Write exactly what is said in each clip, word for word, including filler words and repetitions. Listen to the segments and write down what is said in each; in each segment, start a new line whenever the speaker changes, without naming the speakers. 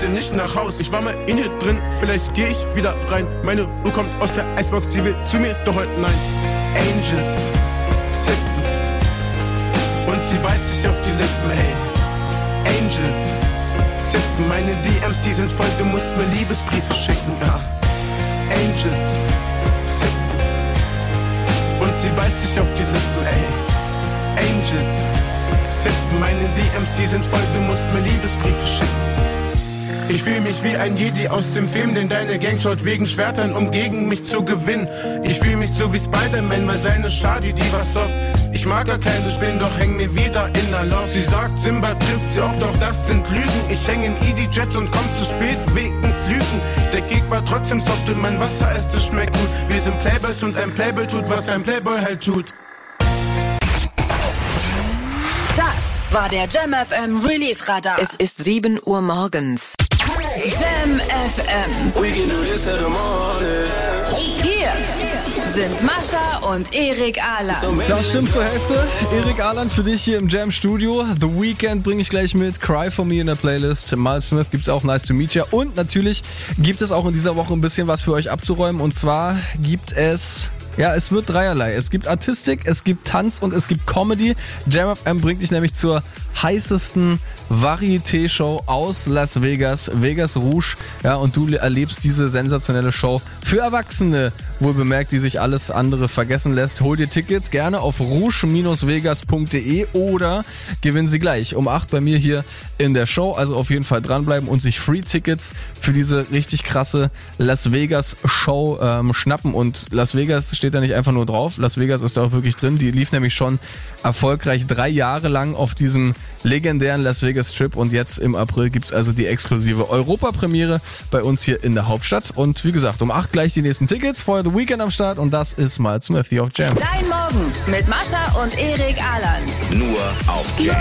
heute nicht nach Haus. Ich war mal in hier drin, vielleicht geh ich wieder rein. Meine Uhr kommt aus der Eisbox, sie will zu mir, doch heute nein. Angels sippen und sie beißt sich auf die Lippen, hey. Angels sippen, meine D Ms, die sind voll, du musst mir Liebesbriefe schicken, ja. Angels sippen und sie beißt sich auf die Lippen, ey. Angels sippen, meine D Ms, die sind voll, du musst mir Liebesbriefe schicken. Ich fühl mich wie ein Jedi aus dem Film, denn deine Gang schaut wegen Schwertern, um gegen mich zu gewinnen. Ich fühl mich so wie Spider-Man, mal seine Shadi, die war soft. Ich mag gar keine Spinnen, doch häng mir wieder in der Loft. Sie sagt, Simba trifft sie oft, doch das sind Lügen. Ich häng in EasyJets und komm zu spät wegen Flügen. Der Gig war trotzdem soft und mein Wasser ist, es schmeckt gut. Wir sind Playboys und ein Playboy tut, was ein Playboy halt tut.
Das war der Jam F M Release Radar.
Es ist sieben Uhr morgens.
Jam F M.
We can do this till the morning.
Hier sind Mascha und Erik Aland.
Das stimmt zur Hälfte. Erik Aland für dich hier im Jam Studio. The Weeknd bringe ich gleich mit. Cry For Me in der Playlist. Miles Smith gibt's auch, Nice to Meet Ya. Und natürlich gibt es auch in dieser Woche ein bisschen was für euch abzuräumen. Und zwar gibt es... Ja, es wird dreierlei. Es gibt Artistik, es gibt Tanz und es gibt Comedy. Jam F M bringt dich nämlich zur heißesten Varieté-Show aus Las Vegas, Vegas Rouge. Ja, und du erlebst diese sensationelle Show für Erwachsene, wohlbemerkt, die sich alles andere vergessen lässt. Hol dir Tickets gerne auf rouge vegas punkt de oder gewinn sie gleich um acht bei mir hier in der Show. Also auf jeden Fall dranbleiben und sich Free-Tickets für diese richtig krasse Las Vegas Show ähm, schnappen. Und Las Vegas steht da nicht einfach nur drauf. Las Vegas ist da auch wirklich drin. Die lief nämlich schon erfolgreich drei Jahre lang auf diesem legendären Las Vegas Trip und jetzt im April gibt's also die exklusive Europapremiere bei uns hier in der Hauptstadt. Und wie gesagt, um acht gleich die nächsten Tickets. Vorher The Weeknd am Start und das ist Miles Smith auf Jam.
Dein Morgen mit Mascha und Erik Aland.
Nur auf Jam.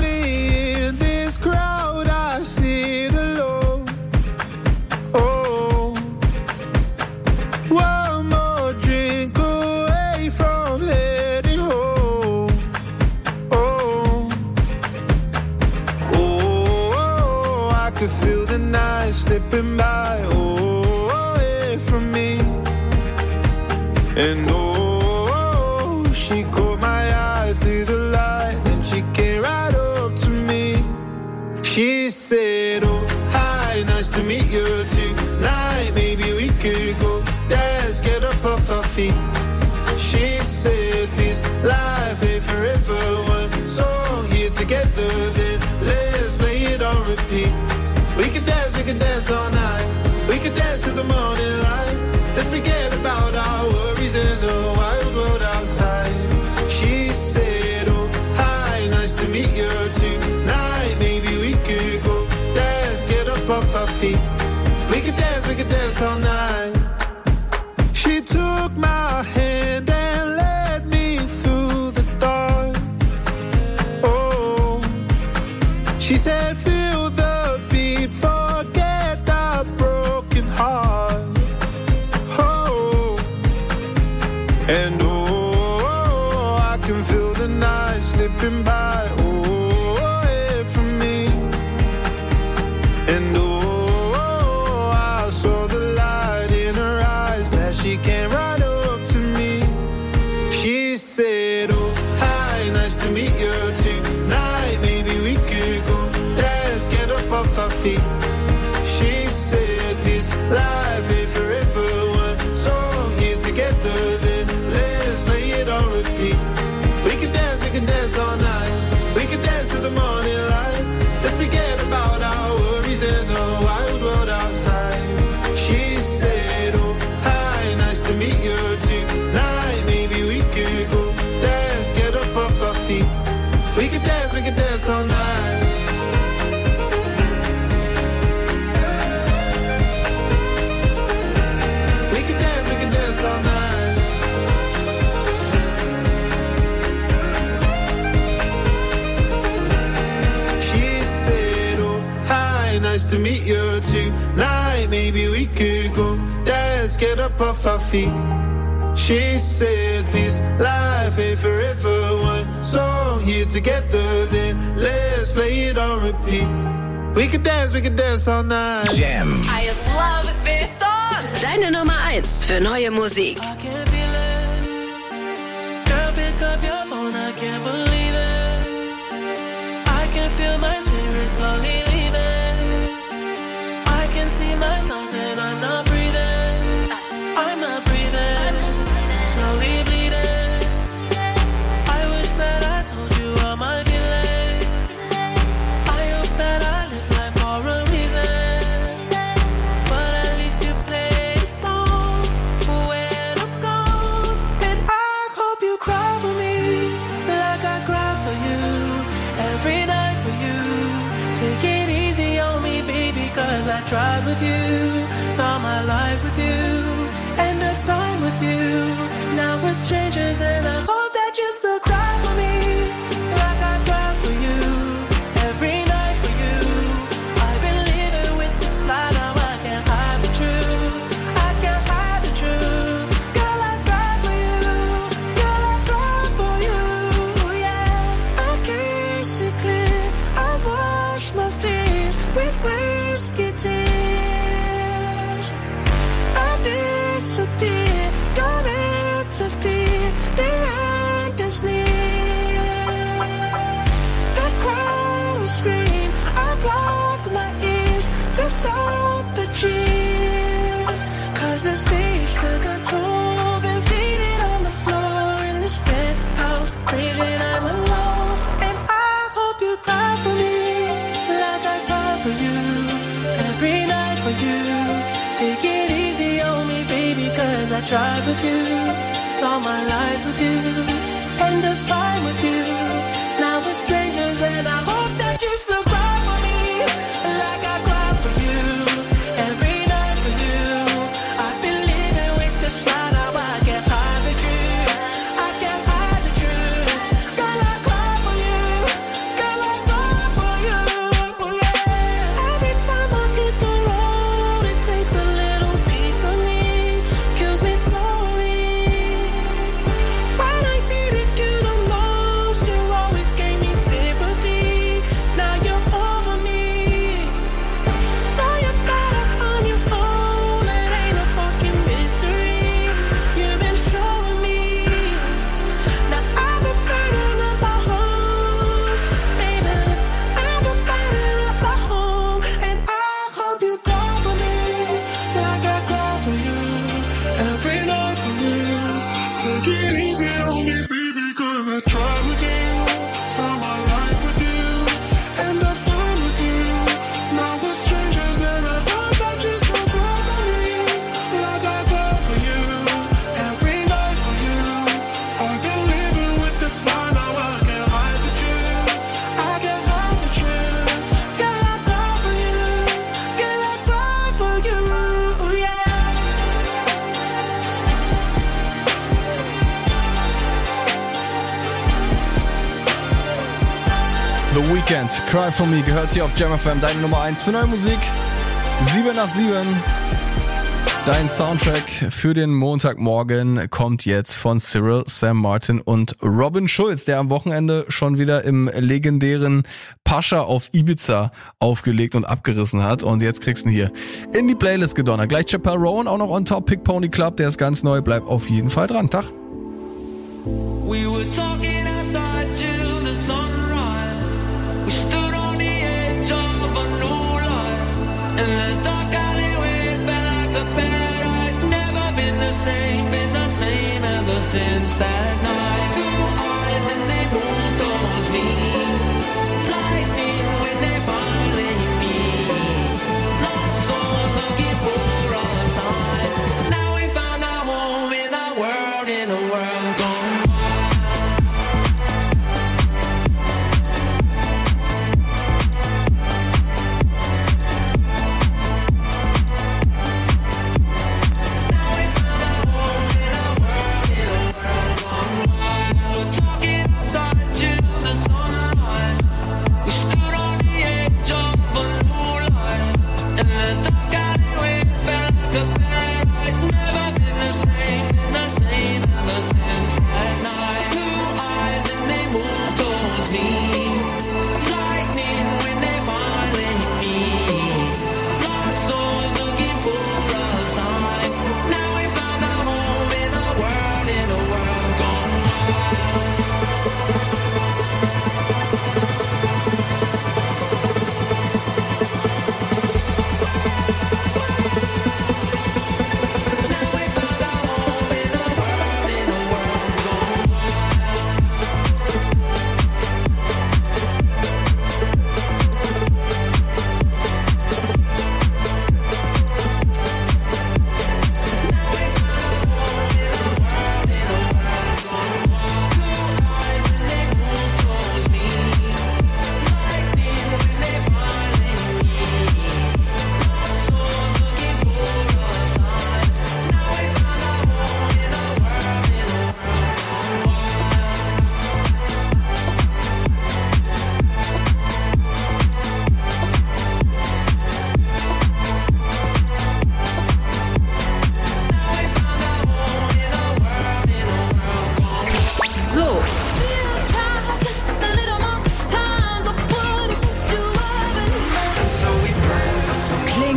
Feel the night slipping by, oh, away from me. And oh, she caught my eye through the light, and she came right up to me. She said, oh, hi, nice to meet you tonight. Maybe we could go dance, get up off our feet. She said, this life ain't forever. One song here together, then let's play it on repeat. We could dance, we could dance all night. We could dance till the morning light. Let's forget about our worries in the wild world outside. She said, oh, hi, nice to meet you tonight. Maybe we could go dance, get up off our feet. We could dance, we could dance all night. She took my hand and led me through the dark. Oh, she said, feel the beat, forget the broken heart. Oh, and oh, I can feel the night slipping by, oh, away from me. And oh, I saw the light in her eyes, glad she came right up to me. She said, oh, hi, nice to meet you tonight. Maybe we could go dance, get up off our feet. She said, this life ain't forever. One song here together, then let's play it on repeat. We can dance, we can dance all night. We can dance till the morning light. Let's forget about our worries and the wild world outside. She said, oh, hi, nice to meet you tonight. Maybe we could go dance, get up off our feet. We can dance, we can dance all night. We can dance, we can dance all night. She said, oh, hi, nice to meet you tonight. Maybe we could go dance, get up off our feet. She said, this life ain't forever. One song here together, then let's play it on repeat. We could dance, we could dance all night.
Jam.
I love this song. Deine Nummer eins für neue Musik.
I can feel it. Girl, pick up your phone, I can't believe it. I can feel my spirit slowly leaving. I can see myself and I'm not breathing. I'm not breathing. Slowly bleeding. I wish that I told you all my feelings. I hope that I live life for a reason. But at least you play a song when I'm gone. And I hope you cry for me like I cry for you. Every night for you. Take it easy on me, baby, cause I tried with you. Saw my life with you. End of time with you. Now we're strangers and I hope that you still cry for me like I cry for you. Every night for you. I've been living with this lie, now I can't hide the truth. I can't hide the truth. Girl, I cry for you. Girl, I cry for you. Yeah. I can't see clear. I wash my face with whiskey tears. I disappear. Don't interfere. The end is near. The crowd will scream. I block my ears to stop the cheers. Cause the stage took a toll. Been faded on the floor in this penthouse. Crazy, I'm alone. And I hope you cry for me like I cry for you. Every night for you. Take it easy on me, baby, cause I tried with you. Saw my life with you. End of time with you. Now we're strangers and I hope that you still cry for me like I cry for you. Every night for you. I've been living with this lie, now I can't hide the truth. I can't hide the truth. Girl, I cry for you. Girl, I cry for you. Yeah. Every time I hit the road, it takes a little piece of me. Kills me slowly. When I needed you the most, you always gave me sympathy. Now you're over me. Now you're better on your own. It ain't a fucking mystery. You've been showing me. Now I've been burning up my home, baby. I've been burning up my home, and I hope you cry for me like I cry for you. Every night for you. Take it easy on me, baby, cause I tried with you. Saw my life with you. End of time with you. Now we're strangers and I hope that you still cry for me like I cry for you. Every night for you. I've been living with this lie, now I can't hide the truth. I can't hide the truth. Girl, I cry for you. Girl, I cry for you. Yeah.
The Weeknd, Cry For Me, gehört hier auf Jam F M, deine Nummer eins für neue Musik. sieben nach sieben. Dein Soundtrack für den Montagmorgen kommt jetzt von Cyril, Sam Martin und Robin Schulz, der am Wochenende schon wieder im legendären Pascha auf Ibiza aufgelegt und abgerissen hat. Und jetzt kriegst du ihn hier in die Playlist gedonnert. Gleich Chappelle Rowan, auch noch on top, Pick Pony Club, der ist ganz neu, bleib auf jeden Fall dran. Tag.
We were talking outside till the sunrise. We stood on the edge of a new life. And the dark alleyway felt like a paradise. Never been the same, been the same ever since that night. Blue eyes and they moved towards me. Lightning when they finally meet. Lost souls looking for a sign. Now we found our home in our world, in a world gone.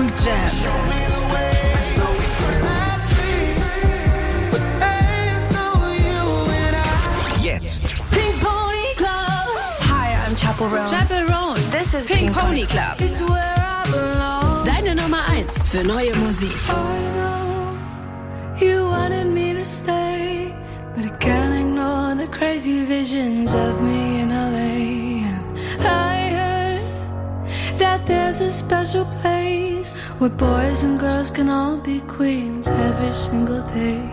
Morgen Jam.
Jetzt.
Pink Pony Club.
Hi, I'm Chappell Roan.
Chappell Roan.
This is
Pink
Pink
Pony
Pony
Club.
It's where I belong.
Deine Nummer eins für neue Musik.
I know you wanted me to stay, but I can't ignore the crazy visions of me in L A. And I heard that there's a special place where boys and girls can all be queens every single day.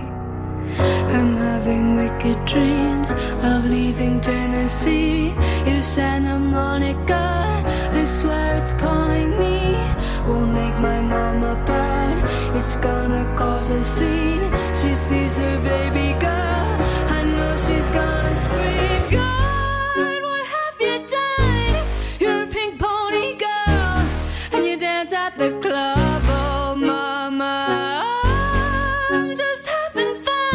I'm having wicked dreams of leaving Tennessee. If Santa Monica, I swear it's calling me. Won't make my mama proud. It's gonna cause a scene. She sees her baby girl. I know she's gonna scream. God, what have you done? You're a pink pony girl, and you dance at the club. Oh, mama, I'm just having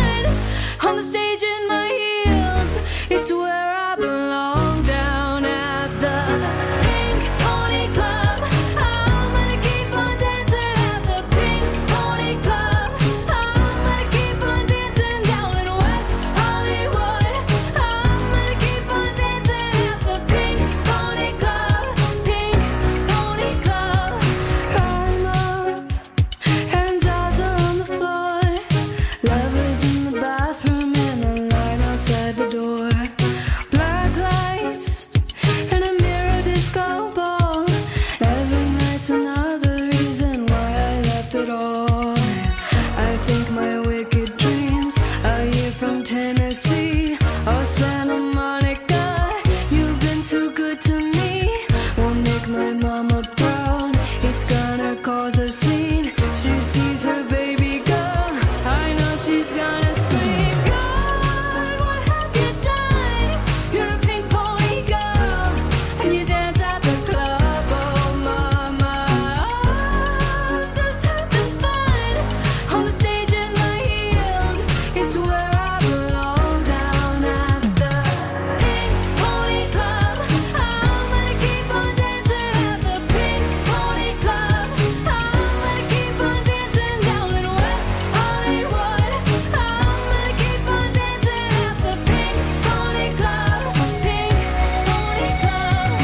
fun on the stage in my heels. It's where I belong, down at the Pink Pony Club. I'm gonna keep on dancing at the Pink Pony Club. I'm gonna keep on dancing down in West Hollywood. I'm gonna keep on dancing at the Pink Pony Club. Pink Pony Club. I'm up and jaws are on the floor. Lovers in the bathroom and a line outside the door. Black lights and a mirror disco ball. Every night's another reason why I left it all. I think my wicked dreams are here from Tennessee. Oh, Santa Monica, you've been too good to me. Won't make my mama proud. It's gonna cause a scene. She sees her baby girl. I know she's gonna scream. God, what have you done? You're a pink pony girl, and you dance at the club. Oh, mama, I'm just having fun on the stage in my heels. It's where I belong, down at the Pink Pony Club. I'm gonna keep on dancing at the Pink Pony Club. I'm gonna keep on dancing down in West Hollywood. I'm gonna keep on dancing at the Pink Pony Club. Pink Pony Club.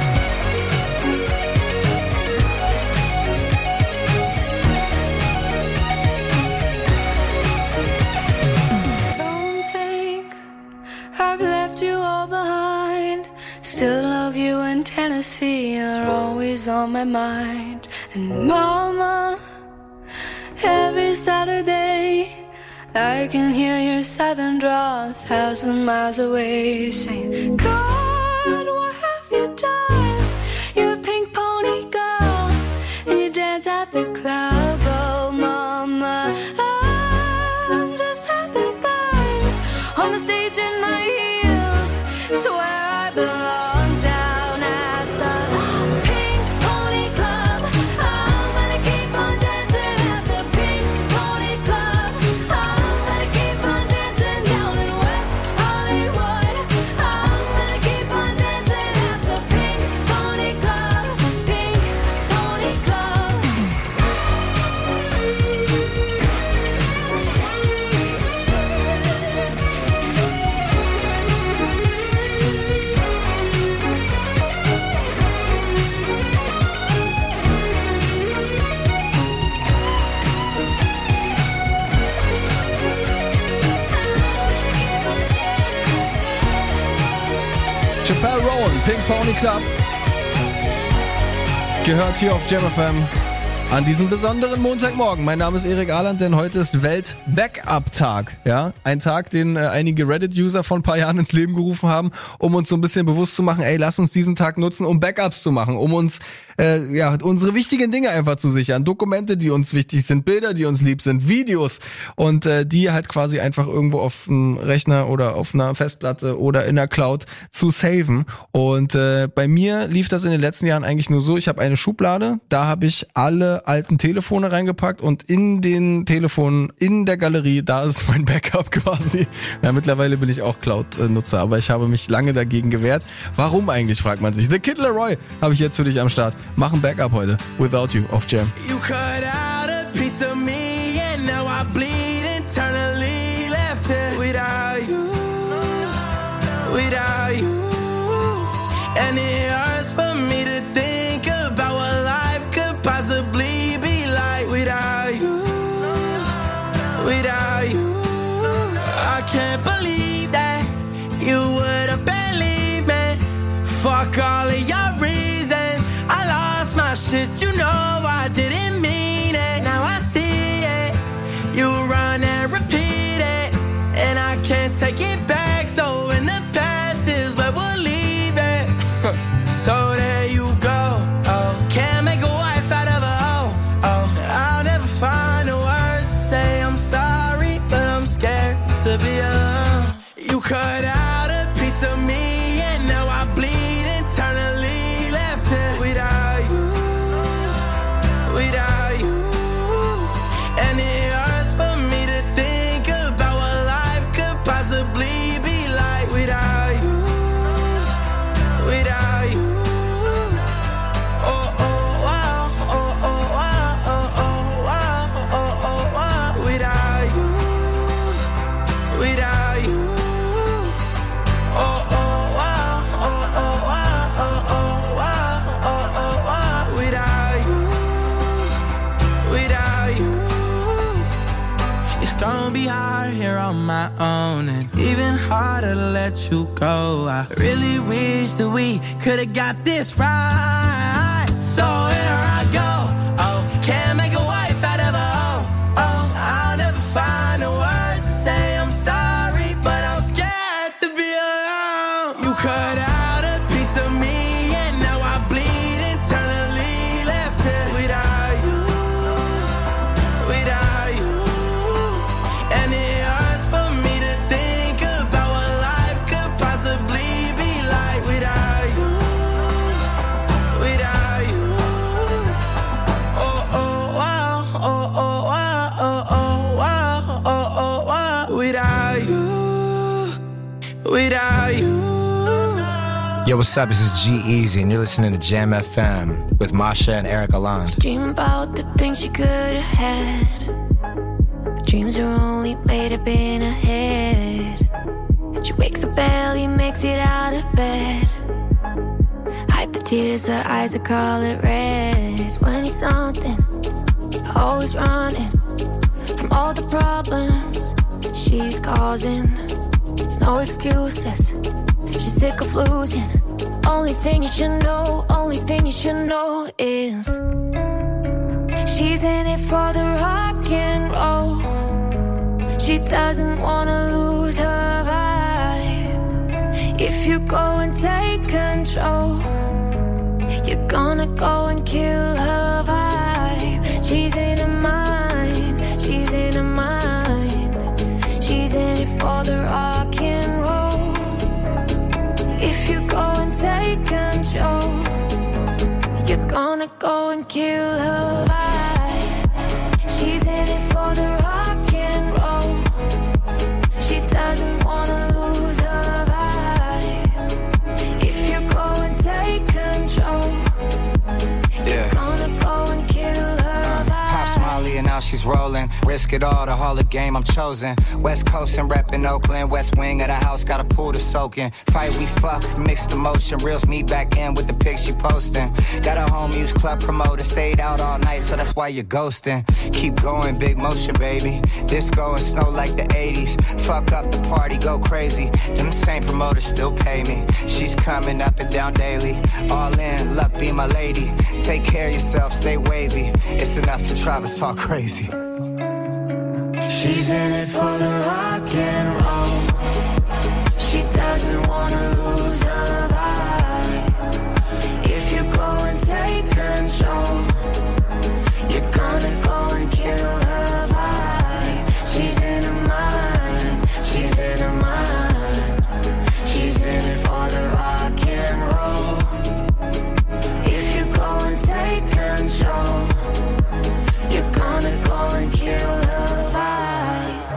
Don't think I've left you all behind. Still love you in Tennessee. You're always on my mind. And mama, every Saturday I can hear your southern drawl a thousand miles away, saying, God, what have you done? You're a pink pony girl, and you dance at the club. Oh, mama, I'm just having fun on the stage in my heels. It's where I belong, down at the Pink Pony Club. I'm gonna keep on dancing at the Pink Pony Club. I'm gonna keep on dancing down in West Hollywood. I'm gonna keep on dancing at the Pink Pony Club. Pink Pony Club.
Chappell Roan, Pink Pony Club. Gehört hier auf Jam F M an diesem besonderen Montagmorgen. Mein Name ist Erik Ahland, denn heute ist Welt-Backup-Tag. Ja, ein Tag, den äh, einige Reddit-User vor ein paar Jahren ins Leben gerufen haben, um uns so ein bisschen bewusst zu machen, ey, lass uns diesen Tag nutzen, um Backups zu machen, um uns äh, ja unsere wichtigen Dinge einfach zu sichern. Dokumente, die uns wichtig sind, Bilder, die uns lieb sind, Videos und äh, die halt quasi einfach irgendwo auf einem Rechner oder auf einer Festplatte oder in der Cloud zu saven. Und äh, bei mir lief das in den letzten Jahren eigentlich nur so, ich habe eine Schublade, da habe ich alle alle alten Telefone reingepackt und in den Telefonen, in der Galerie, da ist mein Backup quasi. Ja, mittlerweile bin ich auch Cloud-Nutzer, aber ich habe mich lange dagegen gewehrt. Warum eigentlich, fragt man sich. The Kid Laroi habe ich jetzt für dich am Start. Mach ein Backup heute. Without You auf Jam.
You cut out a piece of me and now I bleed internally left here without you, without you. And it hurts for me to think about what life could possibly be like without you, without you. I can't believe that you would have believed me. Fuck all of your reasons. I lost my shit, you know I didn't mean it. Now I see it. You run and repeat it, and I can't take it back. So in the past is where we'll leave it. So there you go. Oh, can't make a wife out of a hoe. Oh, I'll never find the words to say I'm sorry, but I'm scared to be alone. You cut out a piece of me, and now I bleed internally left here without you, without you. And it hurts for me to think about what life could possibly be like without you, without you. Oh, oh, wow, oh, oh, wow, oh, oh, wow, oh, oh, wow, without you, without you. Oh, oh, wow, oh, oh, wow, oh, oh, wow, oh, oh, wow, without you, without you. It's gonna be hard here on my own, and even harder to let you go. I really wish that we could've got this right. So here I go. Oh, can't make a wife out of a hoe. Oh, I'll never find the words to say I'm sorry, but I'm scared to be alone. You cut out a piece of me, and now I bleed internally left here without you, without you. And it hurts for me to think about what life could possibly be like without you, without you. Oh, oh, wow, oh, oh, wow, oh, oh, wow, oh, oh, wow, without you, without you.
Yo, what's up? This is G-Eazy, and you're listening to Jam F M with Masha and Eric Alland.
Dream about the things you could have had, but dreams are only made up in her head. She wakes up early, makes it out of bed, hide the tears, her eyes are color red. It's twenty something, always running from all the problems she's causing. No excuses, she's sick of losing. Only thing you should know, only thing you should know is she's in it for the rock and roll. She doesn't wanna lose her vibe. If you go and take control, you're gonna go and kill her vibe. She's in her mind, she's in her mind. She's in it for the rock and roll. If you go and take control, you're gonna go and kill her vibe. She's in it for the rock and roll. She doesn't wanna lose her vibe. If you go and take control,
Yeah.
you're gonna go and kill her vibe.
Pops Molly and now she's rolling. Risk it all, the Hall of Game, I'm chosen. West Coast and reppin' Oakland. West wing of the house, got a pool to soak in. Fight, we fuck, mixed emotion. Reels me back in with the pics you posting. Got a home use club promoter. Stayed out all night, so that's why you're ghosting. Keep going, big motion, baby. Disco and snow like the eighties. Fuck up the party, go crazy. Them same promoters still pay me. She's coming up and down daily. All in, luck be my lady. Take care of yourself, stay wavy. It's enough to drive us all crazy.
She's in it for the rock and roll. She doesn't wanna lose her vibe. If you go and take control, you're gonna go and kill her vibe. She's in her mind, she's in her mind. She's in it for the rock and roll. If you go and take control,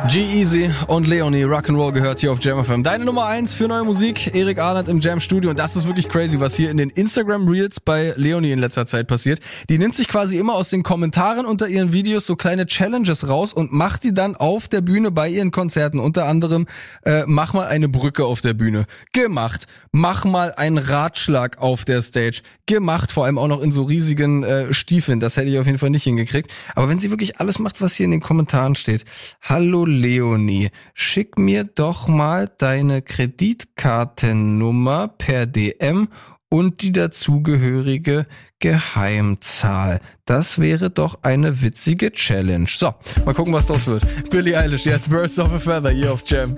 G-Eazy und Leonie, Rock'n'Roll gehört hier auf Jam F M. Deine Nummer eins für neue Musik, Erik Arland im Jam Studio. Und das ist wirklich crazy, was hier in den Instagram Reels bei Leonie in letzter Zeit passiert. Die nimmt sich quasi immer aus den Kommentaren unter ihren Videos so kleine Challenges raus und macht die dann auf der Bühne bei ihren Konzerten. Unter anderem, äh, mach mal eine Brücke auf der Bühne. Gemacht. Mach mal einen Ratschlag auf der Stage. Gemacht, vor allem auch noch in so riesigen äh, Stiefeln. Das hätte ich auf jeden Fall nicht hingekriegt. Aber wenn sie wirklich alles macht, was hier in den Kommentaren steht. Hallo Leonie, schick mir doch mal deine Kreditkartennummer per D M und die dazugehörige Geheimzahl. Das wäre doch eine witzige Challenge. So, mal gucken, was das wird. Billie Eilish, jetzt Birds of a Feather hier auf Jam.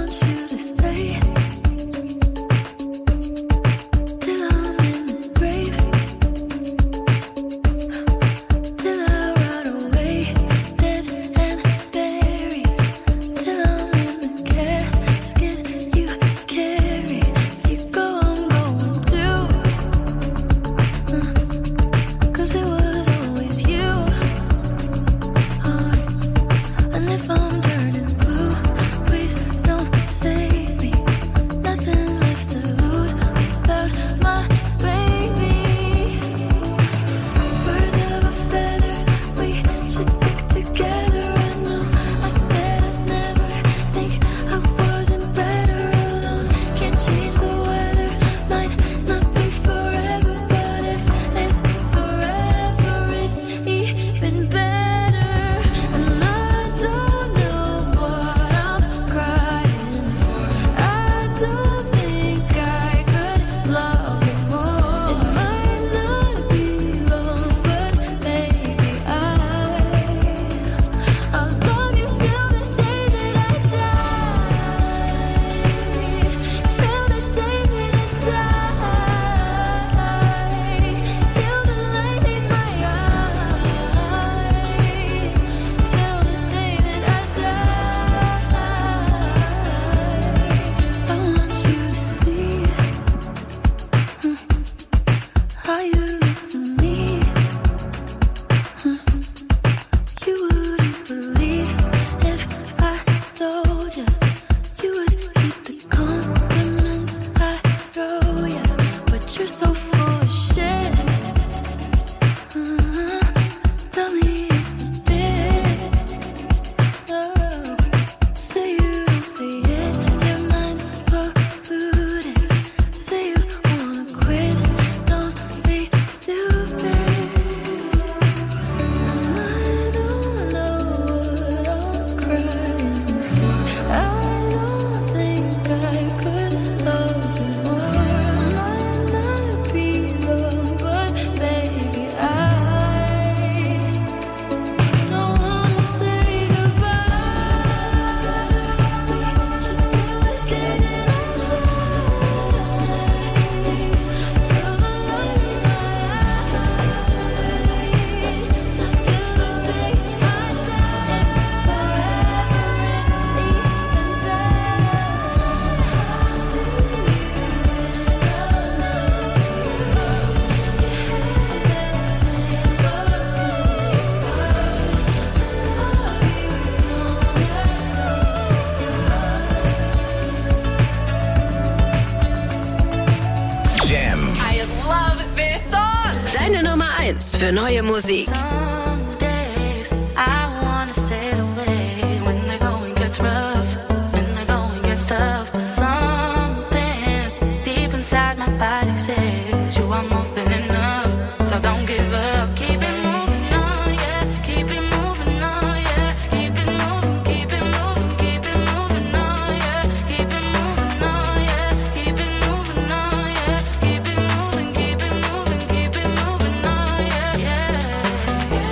Für neue Musik.
Yeah.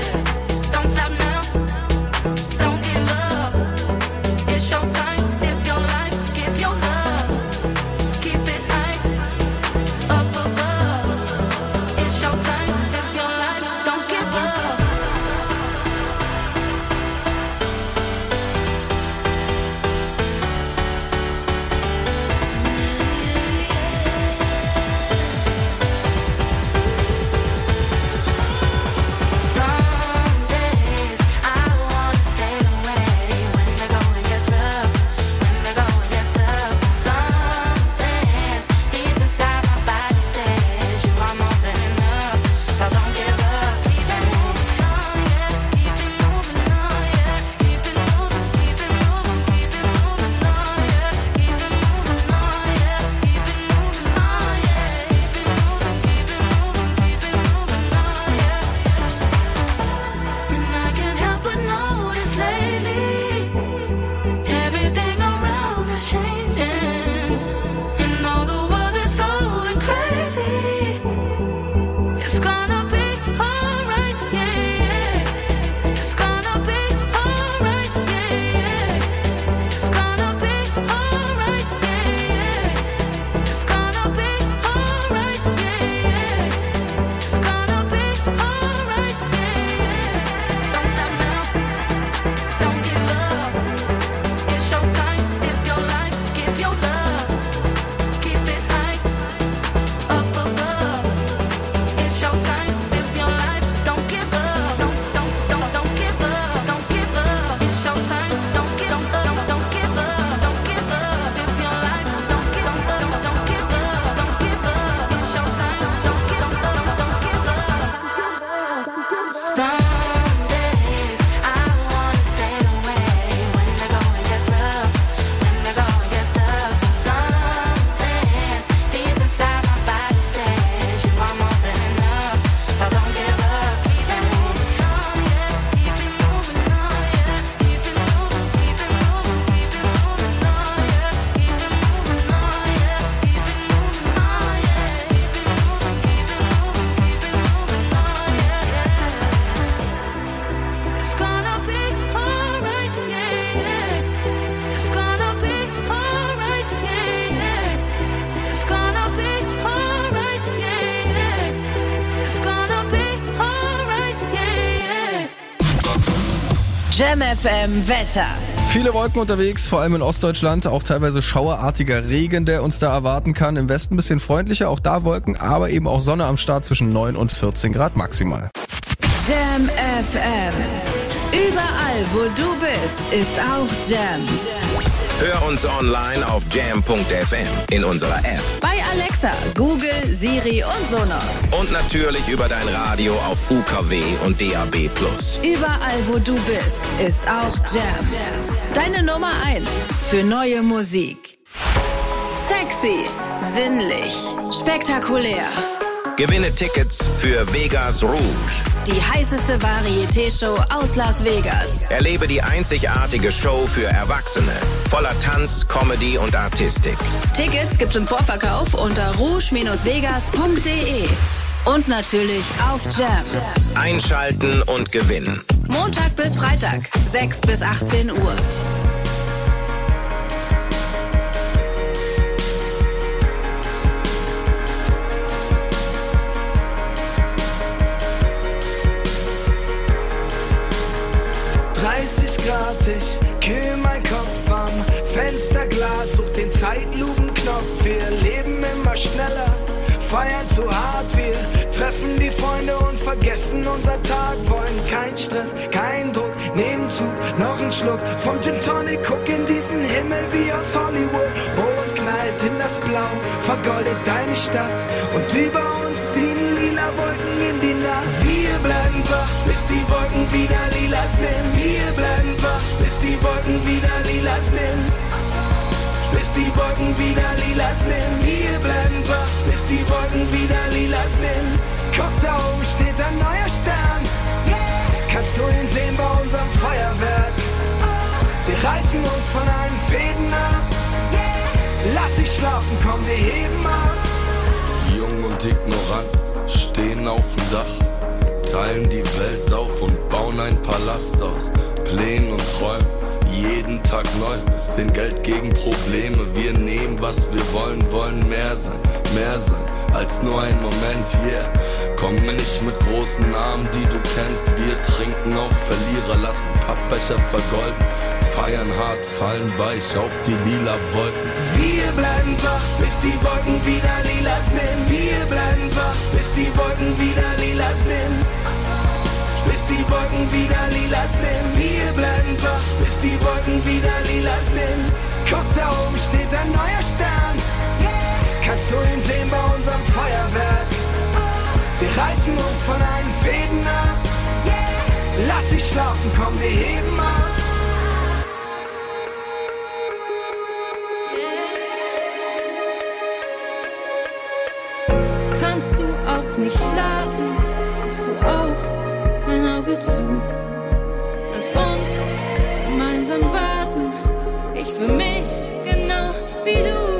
Jam F M Wetter.
Viele Wolken unterwegs, vor allem in Ostdeutschland, auch teilweise schauerartiger Regen, der uns da erwarten kann. Im Westen ein bisschen freundlicher, auch da Wolken, aber eben auch Sonne am Start zwischen neun und vierzehn Grad maximal.
Jam F M. Überall, wo du bist, ist auch Jam.
Hör uns online auf jam punkt f m, in unserer App,
Bei Alexa, Google, Siri und Sonos.
und natürlich über dein Radio auf U K W und D A B plus.
Überall, wo du bist, ist auch Jam. Deine Nummer eins für neue Musik. Sexy, sinnlich, spektakulär.
Gewinne Tickets für Vegas Rouge.
Die heißeste Varieté-Show aus Las Vegas.
Erlebe die einzigartige Show für Erwachsene. Voller Tanz, Comedy und Artistik.
Tickets gibt's im Vorverkauf unter rouge Bindestrich vegas Punkt de. Und natürlich auf Jam.
Einschalten und gewinnen.
Montag bis Freitag, sechs bis achtzehn Uhr.
dreißig Grad, ich kühl mein Kopf am Fensterglas, such den Zeitlupenknopf. Wir leben immer schneller, feiern zu hart. Wir treffen die Freunde und vergessen unser Tag. Wollen kein Stress, kein Druck, nehmen Zug, noch ein Schluck vom Gin Tonic. Guck in diesen Himmel wie aus Hollywood. Rot knallt in das Blau, vergoldet deine Stadt. Und über uns ziehen lila Wolken in die Nacht. Wir bleiben wach, bis die Wolken wieder lila sind. Wir bleiben wach, bis die Wolken wieder lila sind. Bis die Wolken wieder lila sind. Wir bleiben wach, bis die Wolken wieder lila sind. Guck, da oben steht ein neuer Stern. Kannst du ihn sehen bei unserem Feuerwerk? Wir reißen uns von allen Fäden ab. Lass dich schlafen, komm, wir heben ab.
Jung und ignorant, stehen auf dem Dach, teilen die Welt auf und bauen ein Palast aus Plänen und Träumen. Jeden Tag neu, bisschen Geld gegen Probleme. Wir nehmen, was wir wollen, wollen mehr sein, mehr sein als nur ein Moment, yeah. Komme nicht mit großen Namen, die du kennst. Wir trinken auf Verlierer, lassen Pappbecher vergolden. Feiern hart, fallen weich auf die lila Wolken.
Wir bleiben wach, bis die Wolken wieder lila sind. Wir bleiben wach, bis die Wolken wieder lila sind. Bis die Wolken wieder lila sind. Wir bleiben wach, bis die Wolken wieder lila sind. Guck, da oben steht ein neuer Stern. Kannst du ihn sehen bei unserem Feuerwerk? Wir reißen uns von allen Fäden ab. Lass dich schlafen, komm, wir heben ab.
Kannst du auch nicht schlafen? Hast du auch kein Auge zu? Lass uns gemeinsam warten. Ich für mich genau wie du.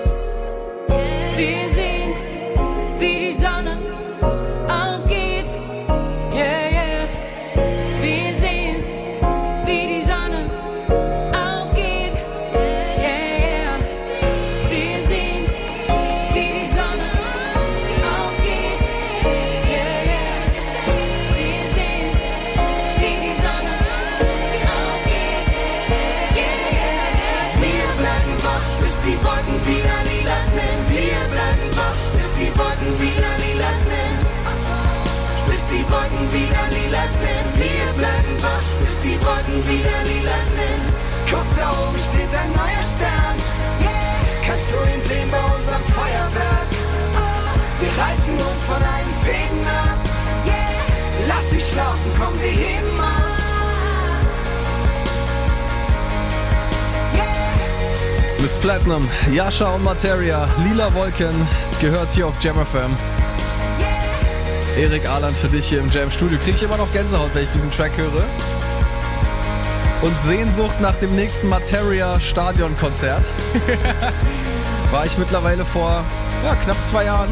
Wir sehen, wie die Sonne aufgeht. Yeah, yeah. Wir sehen, wie die Sonne aufgeht. Yeah, yeah. Wir sehen, wie die Sonne aufgeht. Yeah, yeah. Wir sehen, wie die Sonne aufgeht. Yeah, yeah.
Wir bleiben wach, bis die Wolken wieder lila sind. Wir bleiben wach, bis die Wolken wieder lila sind. Bis die Wolken wieder lila sind. Wir bleiben wach, bis die Wolken wieder lila sind. Guck, da oben steht ein neuer Stern. Kannst du ihn sehen bei unserem Feuerwerk? Wir reißen uns von allen Fäden ab. Lass dich schlafen, komm, wir heben ab.
Miss Platinum, Yasha und Materia, Lila Wolken, gehört hier auf Jam F M. Erik Ahland für dich hier im Jam Studio. Krieg ich immer noch Gänsehaut, wenn ich diesen Track höre. Und Sehnsucht nach dem nächsten Materia Stadionkonzert. War ich mittlerweile vor ja, knapp zwei Jahren.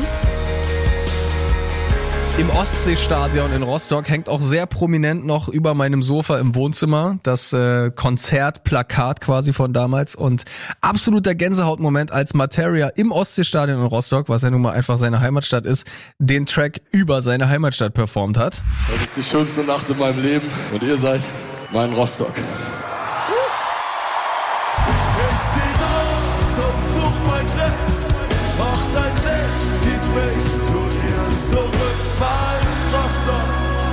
Im Ostseestadion in Rostock hängt auch sehr prominent noch über meinem Sofa im Wohnzimmer das äh, Konzertplakat quasi von damals und absoluter Gänsehautmoment, als Materia im Ostseestadion in Rostock, was ja nun mal einfach seine Heimatstadt ist, den Track über seine Heimatstadt performt hat.
Das ist die schönste Nacht in meinem Leben und ihr seid mein Rostock.
Ich zieh raus und such mein Glück, doch dein Licht zieht mich zu dir zurück. Mein Rostock,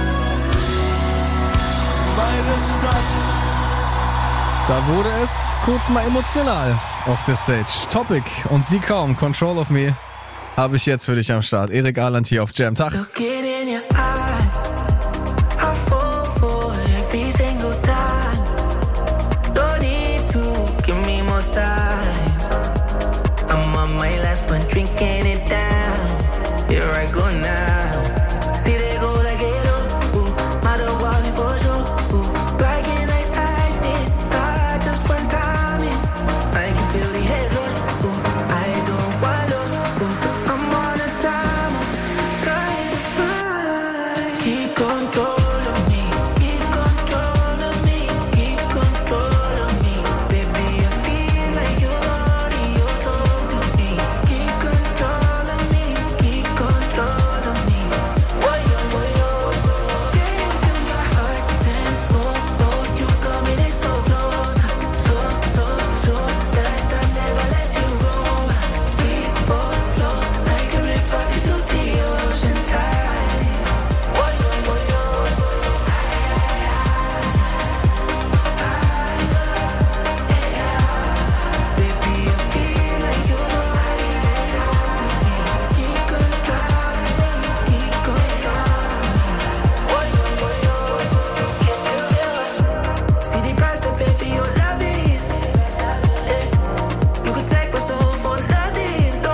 meine Stadt.
Da wurde es kurz mal emotional auf der Stage. Topic und die kaum, Control of Me, habe ich jetzt für dich am Start. Erik Aland hier auf Jam. Tag.
Looking in your eyes, I fall for every single time. Don't need to give me more signs. I'm on my last one, drinking it down. Here I go now. See they go like it up, ooh, mother walking for sure, ooh, bragging like lightning. I just one time in, I can feel the head rush, ooh, I don't want lost, ooh, I'm on a timer, trying to find. Keep control of me, keep control of me, keep control of me. Baby, I feel like your body, your soul to me. Keep control of me, keep control of me. Boy, yo, boy, yo. Can you feel my heart tempo? Oh, you coming in so close, so, so, so that I never let you go. We both flow like a river into the ocean tide. Boy, yo, boy, yo. Baby, I feel like your body is all to me. Keep control of me, keep control of me. Boy, yo, boy, yo. See the price I pay for your loving. Eh, you could take my soul for nothing. No,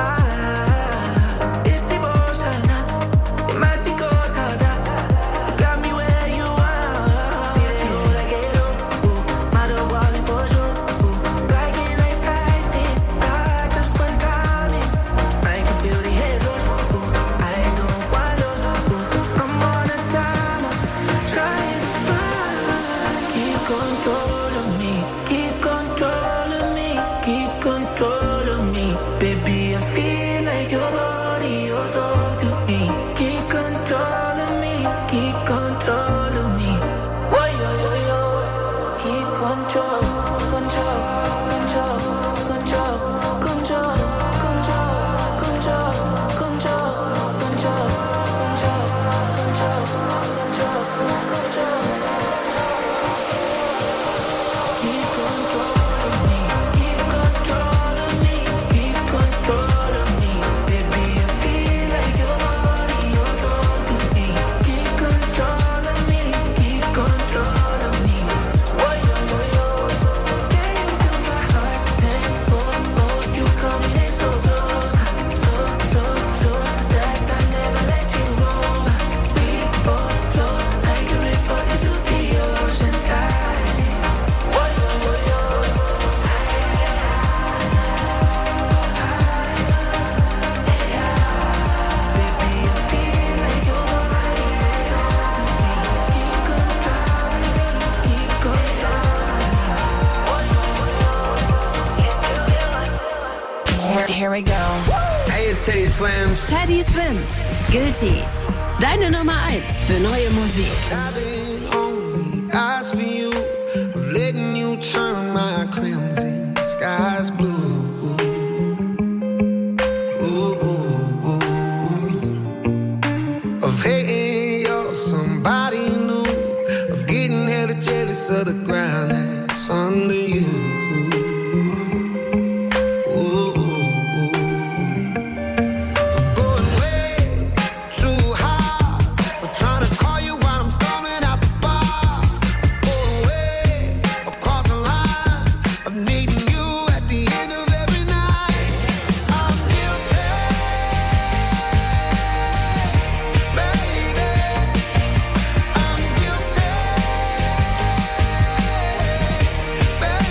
ah, it's emotional, the magical tada. You got me where you are. See that you like it up, ooh, mother walking for sure, ooh, bragging like lightning. I just one time in, I can feel the head rush, ooh, I don't want lost, ooh, I'm on a timer, trying to find. Keep control of me, keep control of me, keep control of me. Baby, I feel like your body, your soul to me. Keep control of me, keep control of me. Whoa, yo, yo, yo. Keep control, control, control, control, control, control, control, control, control, control, control, control, control. Keep control of me, keep control of me, keep control of me. Baby, I feel like your body, your soul to me. Keep control of me, keep control of me. Boy, yo, yo, yo. Can you feel my heart tempo? Oh, you coming in so close, so, so, so that I never let you go. We both flow like a river into the ocean tide. Boy, yo, yo, yo. Baby, I feel like your body is all to me. Keep control of me, keep control of me. Boy, yo, yo, yo.
Here we go.
Hey, it's Teddy Swims.
Teddy Swims, Guilty. Deine Nummer eins für neue Musik.
I've been only asked for you, of letting you turn my crimson skies blue. Ooh, ooh, ooh. Of hating you're somebody new, of getting hella jealous of the ground that's under you. Ooh, ooh, ooh. Of going way too high, of trying to call you while I'm storming out the bar. Going way across the line, of needing you at the end of every night. I'm guilty, baby. I'm guilty, baby.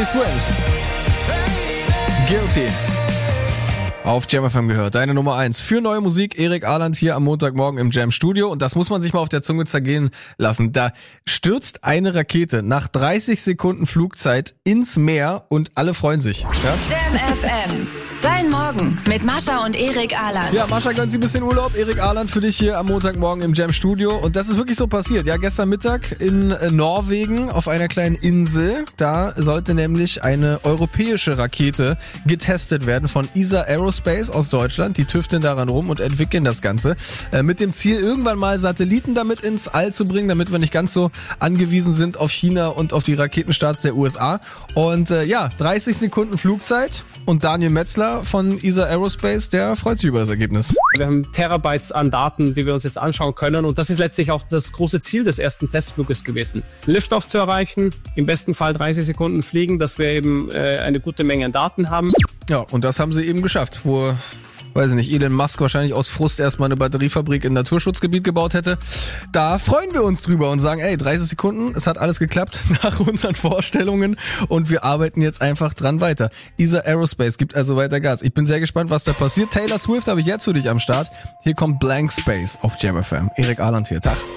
Teddy Swims. Guilty. Auf Jam F M gehört. Deine Nummer eins für neue Musik. Erik Ahland hier am Montagmorgen im Jam Studio. Und das muss man sich mal auf der Zunge zergehen lassen. Da stürzt eine Rakete nach dreißig Sekunden Flugzeit ins Meer und alle freuen sich. Ja?
Jam F M. Dein Morgen mit Mascha und Erik Ahland.
Ja, Mascha gönnt sich ein bisschen Urlaub. Erik Ahland für dich hier am Montagmorgen im Jam Studio. Und das ist wirklich so passiert. Ja, gestern Mittag in äh, Norwegen auf einer kleinen Insel. Da sollte nämlich eine europäische Rakete getestet werden von E S A Aerospace aus Deutschland. Die tüfteln daran rum und entwickeln das Ganze. Äh, mit dem Ziel, irgendwann mal Satelliten damit ins All zu bringen, damit wir nicht ganz so angewiesen sind auf China und auf die Raketenstarts der U S A. Und äh, ja, dreißig Sekunden Flugzeit. Und Daniel Metzler von E S A Aerospace, der freut sich über das Ergebnis.
Wir haben Terabytes an Daten, die wir uns jetzt anschauen können. Und das ist letztlich auch das große Ziel des ersten Testfluges gewesen. Liftoff zu erreichen, im besten Fall dreißig Sekunden fliegen, dass wir eben äh, eine gute Menge an Daten haben.
Ja, und das haben sie eben geschafft, wo... weiß ich nicht, Elon Musk wahrscheinlich aus Frust erstmal eine Batteriefabrik im Naturschutzgebiet gebaut hätte. Da freuen wir uns drüber und sagen, ey, dreißig Sekunden, es hat alles geklappt nach unseren Vorstellungen und wir arbeiten jetzt einfach dran weiter. E S A Aerospace gibt also weiter Gas. Ich bin sehr gespannt, was da passiert. Taylor Swift habe ich jetzt für dich am Start. Hier kommt Blank Space auf Jam F M. Erik Ahland hier. Tag.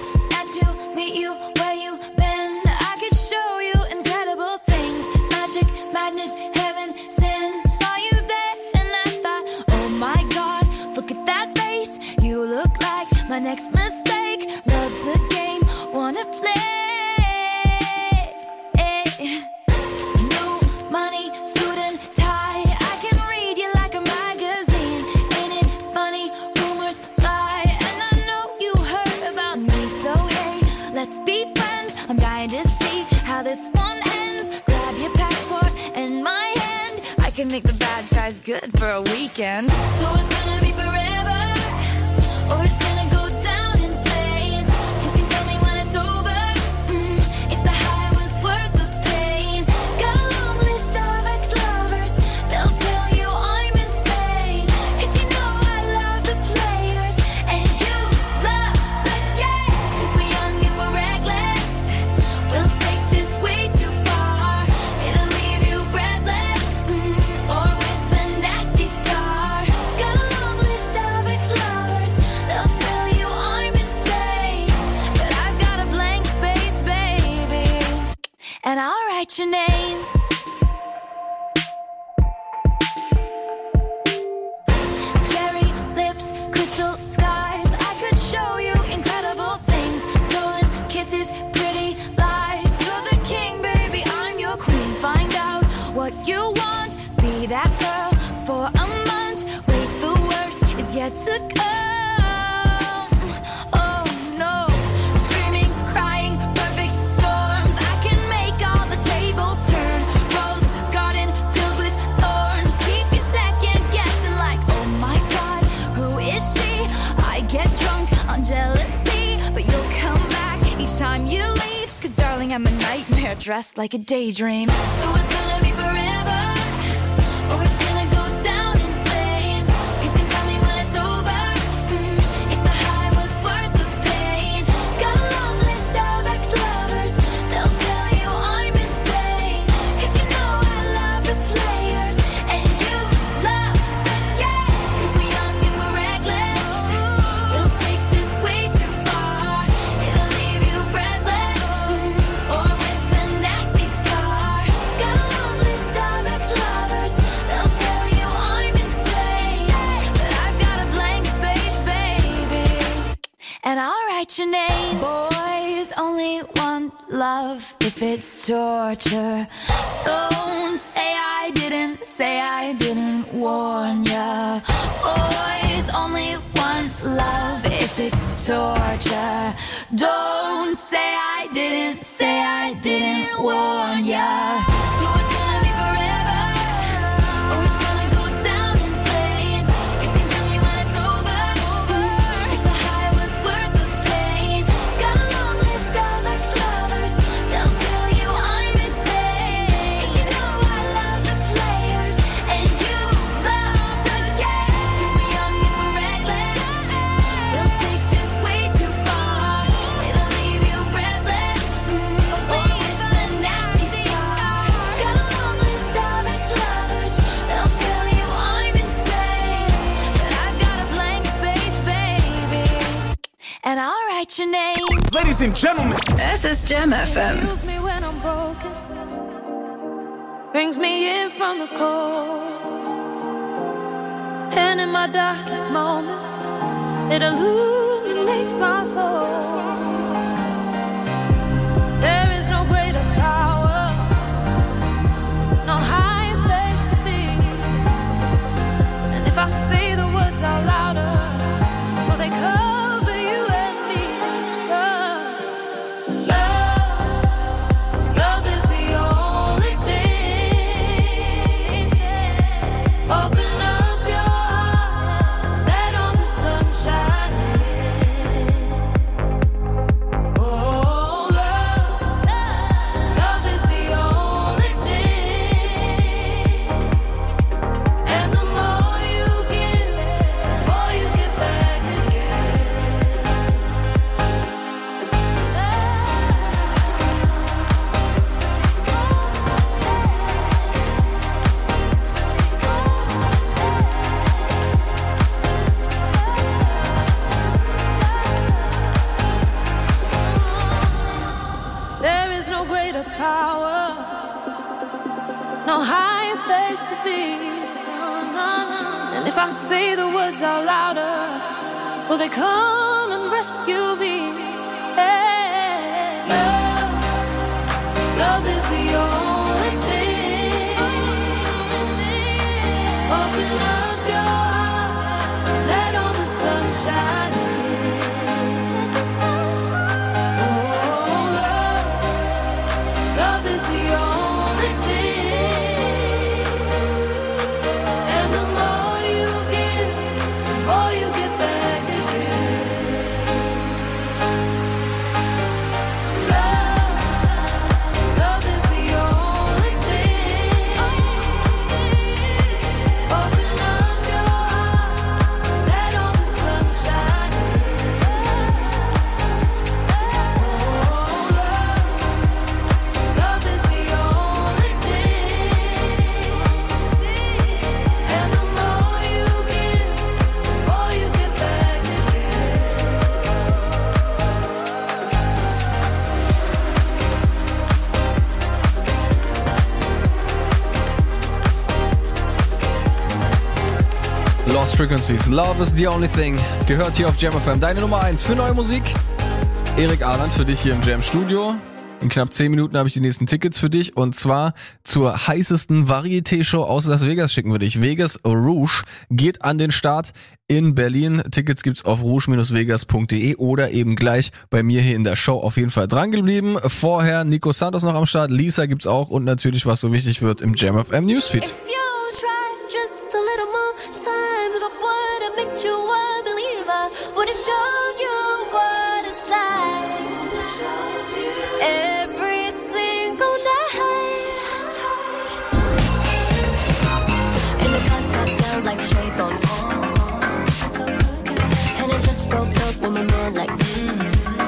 My next mistake, love's a game, wanna play. New money, suit and tie, I can read you like a magazine. Ain't it funny, rumors fly, and I know you heard about me. So hey, let's be friends, I'm dying to see how this one ends. Grab your passport and my hand, I can make the bad guys good for a weekend. So it's gonna be forever, or it's gonna go and I'll write your name. Cherry lips, crystal skies, I could show you incredible things. Stolen kisses, pretty lies. You're the king, baby, I'm your queen. Find out what you want, be that girl for a month. Wait, the worst is yet to come. I'm a nightmare dressed like a daydream. So it's gonna be forever, or it's gonna go down in flames. You can tell me when it's over, mm, if the high was worth the pain. Got a long list of ex-lovers, they'll tell you I'm insane. Cause you know I love the players, and you love the game. Cause we're young and we're reckless, we'll take this way too far. It'll leave you breathless. And I'll write your name. Boys only want love if it's torture. Don't say I didn't, say I didn't warn ya. Boys only want love if it's torture. Don't say I didn't, say I didn't warn ya. So it's gonna be forever, or it's gonna go down in flames. You can tell me when it's over, if the high was worth the pain. Got a long list of ex-lovers, they'll tell you I'm insane. Cause you know I love the players, and you love the game. Cause we're young and we're reckless, they'll take this way too far. It'll leave you breathless, mm,
and I'll write your name.
Ladies and gentlemen,
Es ist Jam F M.
Heals me when I'm broken, brings me in from the cold, and in my darkest moments, it illuminates my soul. There is no greater power, no higher place to be. And if I say the words out louder, will they cover you and me? Love, love, love is the only thing. Open up your heart, let all the sunshine in. Oh, love, love is the only thing. And the more you give, the more you get back again. There is no greater power, no higher place to be. No, no, no. And if I say the words out louder, will they come and rescue me? Hey. Love, love is the only thing. Open up your heart, let all the sunshine in. Let the sunshine. Oh, love, love is the only thing. And the more you give, the more you get back again. Love, love is the only thing. Open up your heart, let all the sunshine in. Oh, love, love is the only thing. And the more you give, the more you get back again.
Lost Frequencies, Love is the only thing. Gehört hier auf Jam F M. Deine Nummer eins für neue Musik. Erik Ahland für dich hier im Jam Studio. In knapp zehn Minuten habe ich die nächsten Tickets für dich. Und zwar zur heißesten Varieté-Show aus Las Vegas schicken wir dich. Vegas Rouge geht an den Start in Berlin. Tickets gibt's auf rouge Bindestrich vegas Punkt de oder eben gleich bei mir hier in der Show. Auf jeden Fall dran geblieben. Vorher Nico Santos noch am Start. Lisa gibt's auch. Und natürlich, was so wichtig wird, im Jam F M Newsfeed.
If you try just a little more times, I would have made you a believer. Would have showed you what it's like. Every single night. And the cuts up down like shades on. And I just broke up with my man like mm.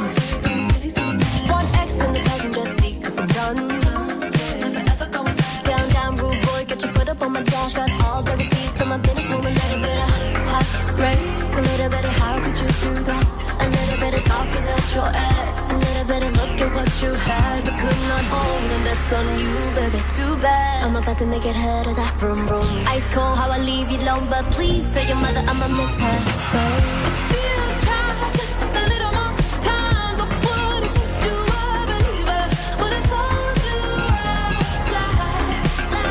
One X and the passenger seat cause I'm done. Down, down, rude boy, get your foot up on my dash. Got all the receipts to my business woman. Little bit of heartbreak, a little bit of how could you do that? A little bit of talking at your ass, a little bit of look at what you had but could not hold, and that's on you, baby. Too bad. I'm about to make it hurt as I vroom vroom. Ice cold, how I leave you alone, but please tell your mother I'ma miss her. So if you try just a little more time, I would have made you a believer. Would have told you I was like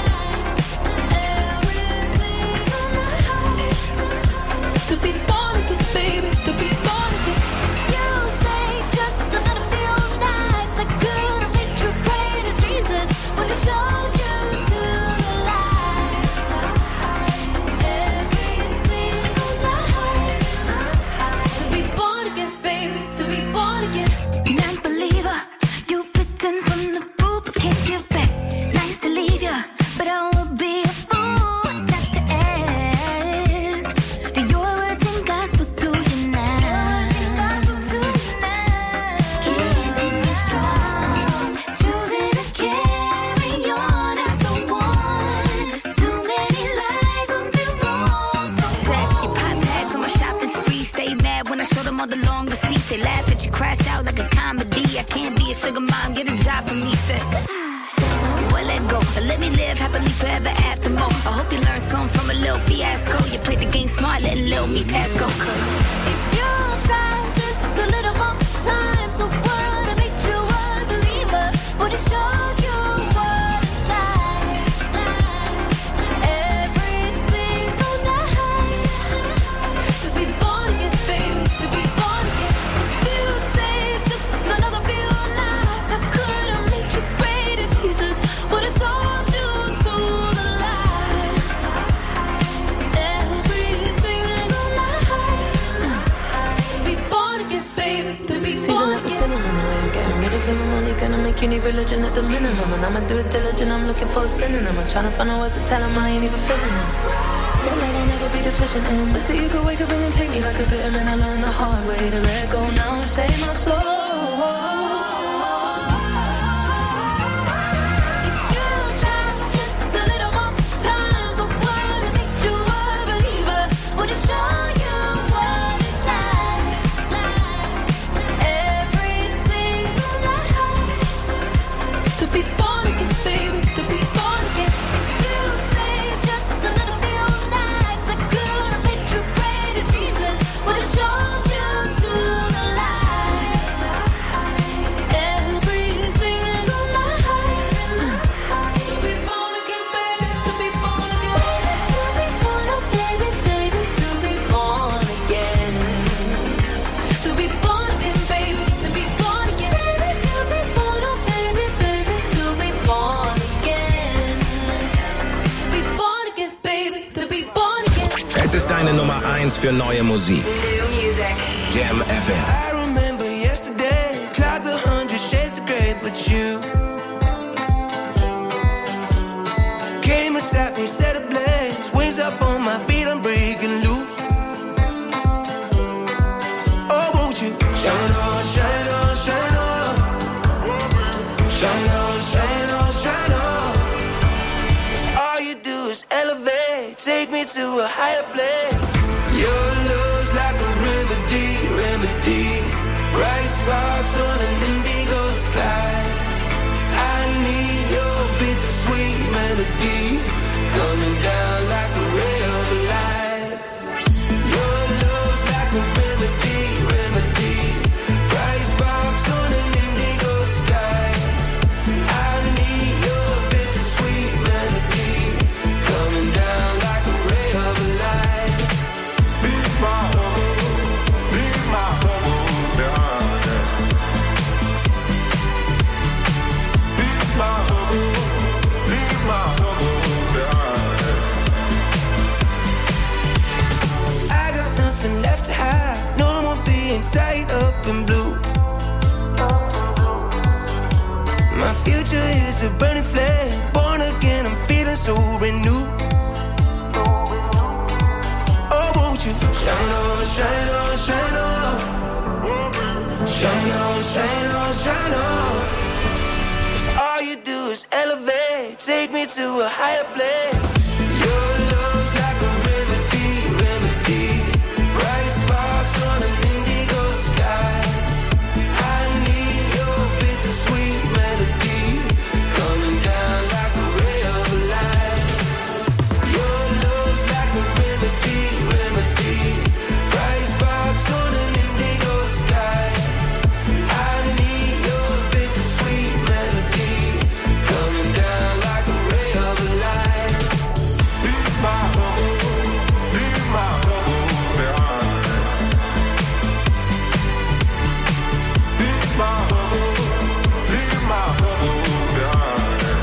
every single night. To be born again, baby, to be born again. You stay just a little few nights. I could have made you pray to Jesus. Would have showed you to the light. Every single night. To be born again, baby, to be born again. Non-believer, you pretend from the fool, but can't give back. Nice to leave ya, but I would be a fool not to ask. Do your words and gospel to you now? Keeping you strong, choosing to carry on after one. Too many lies would be wrong. So
Set your pop tags on my shopping spree. Stay mad when I show them all the long receipts. They can't be a sugar mom, get a job for me, said. Well, let go, let me live happily forever after more. I hope you learned something from a little fiasco. You played the game smart, letting little me pass go. Cause if you try just a little more time, the world will make you a believer. Would it show you what it's like? Every single night. To be born again, baby, to be born again. If you stay just another few nights, I could've made you pray to Jesus. Would it sold you to the light? Every single night. To be born again, baby, to be born again.
Cinnamon away, I'm getting rid of him. I'm only gonna make you need religion at the minimum. And I'ma do it diligent, I'm looking for a synonym. I'm trying to find out ways to tell him I ain't even feeling this. That love I'll never be deficient in. But see, you could wake up and take me like a vitamin. I learned the hard way to let go now, save my soul.
Es ist deine Nummer eins für neue Musik. Jam F M.
I remember yesterday, clouds a hundred shades of grey, but you came and sat me, set ablaze, wings up on my feet, I'm breaking loose. Oh, won't you shine on, shine on, shine on, shine on, shine on, shine on. 'Cause all you do is elevate, take me to a higher place. Your love's like a remedy, remedy. Bright sparks on an indigo sky. I need your bittersweet melody coming down like a ray of light. Your love's like a remedy, remedy. Bright sparks on an indigo sky. I need your bittersweet melody coming down like a ray of light. Be my home, be my home, darling. Be my home, be my home, darling. I got nothing left to hide, no more being tied up in blue. My future is a burning flame, born again, I'm feeling so renewed. Oh, won't you shine on, shine on, shine on, shine on, shine on, shine on. 'Cause all you do is elevate, take me to a higher place. Your love's like a remedy, remedy. Bright sparks on an indigo sky. I need your bittersweet melody coming down like a ray of light. Your love's like a remedy, remedy. Bright sparks on an indigo sky. I need your bittersweet melody coming down like a ray of light. Be my home, be my home, darling. Be my home, be my home, darling.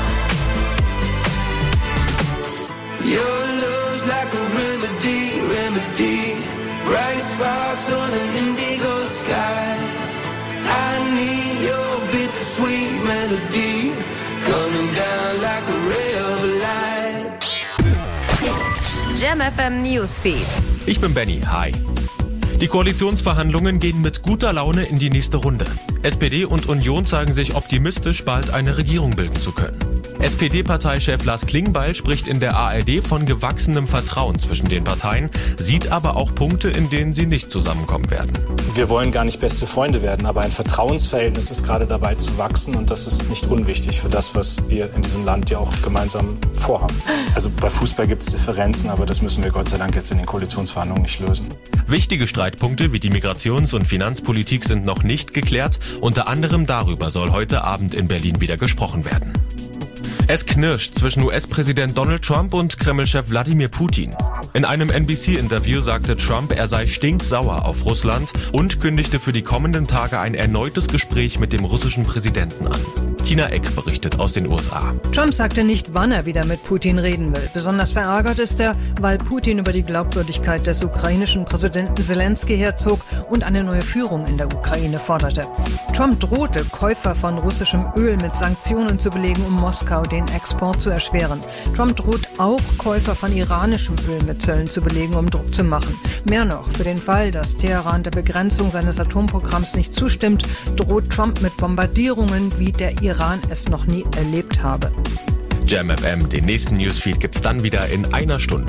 Your love's like a remedy, remedy. Bright sparks on an indigo sky. I need your bittersweet melody coming down like a ray of light.
Jam F M Newsfeed.
Ich bin Benny, hi. Die Koalitionsverhandlungen gehen mit guter Laune in die nächste Runde. S P D und Union zeigen sich optimistisch, bald eine Regierung bilden zu können. S P D-Parteichef Lars Klingbeil spricht in der A R D von gewachsenem Vertrauen zwischen den Parteien, sieht aber auch Punkte, in denen sie nicht zusammenkommen werden.
Wir wollen gar nicht beste Freunde werden, aber ein Vertrauensverhältnis ist gerade dabei zu wachsen und das ist nicht unwichtig für das, was wir in diesem Land ja auch gemeinsam vorhaben. Also bei Fußball gibt es Differenzen, aber das müssen wir Gott sei Dank jetzt in den Koalitionsverhandlungen nicht lösen.
Wichtige Streitpunkte wie die Migrations- und Finanzpolitik sind noch nicht geklärt. Unter anderem darüber soll heute Abend in Berlin wieder gesprochen werden. Es knirscht zwischen U S-Präsident Donald Trump und Kreml-Chef Wladimir Putin. In einem N B C-Interview sagte Trump, er sei stinksauer auf Russland und kündigte für die kommenden Tage ein erneutes Gespräch mit dem russischen Präsidenten an. Tina Eck berichtet aus den U S A.
Trump sagte nicht, wann er wieder mit Putin reden will. Besonders verärgert ist er, weil Putin über die Glaubwürdigkeit des ukrainischen Präsidenten Zelensky herzog und eine neue Führung in der Ukraine forderte. Trump drohte, Käufer von russischem Öl mit Sanktionen zu belegen, um Moskau den Export zu erschweren. Trump droht auch, Käufer von iranischem Öl mit Zöllen zu belegen, um Druck zu machen. Mehr noch, für den Fall, dass Teheran der Begrenzung seines Atomprogramms nicht zustimmt, droht Trump mit Bombardierungen, wie der Iran es noch nie erlebt habe.
Jam F M, den nächsten Newsfeed gibt's dann wieder in einer Stunde.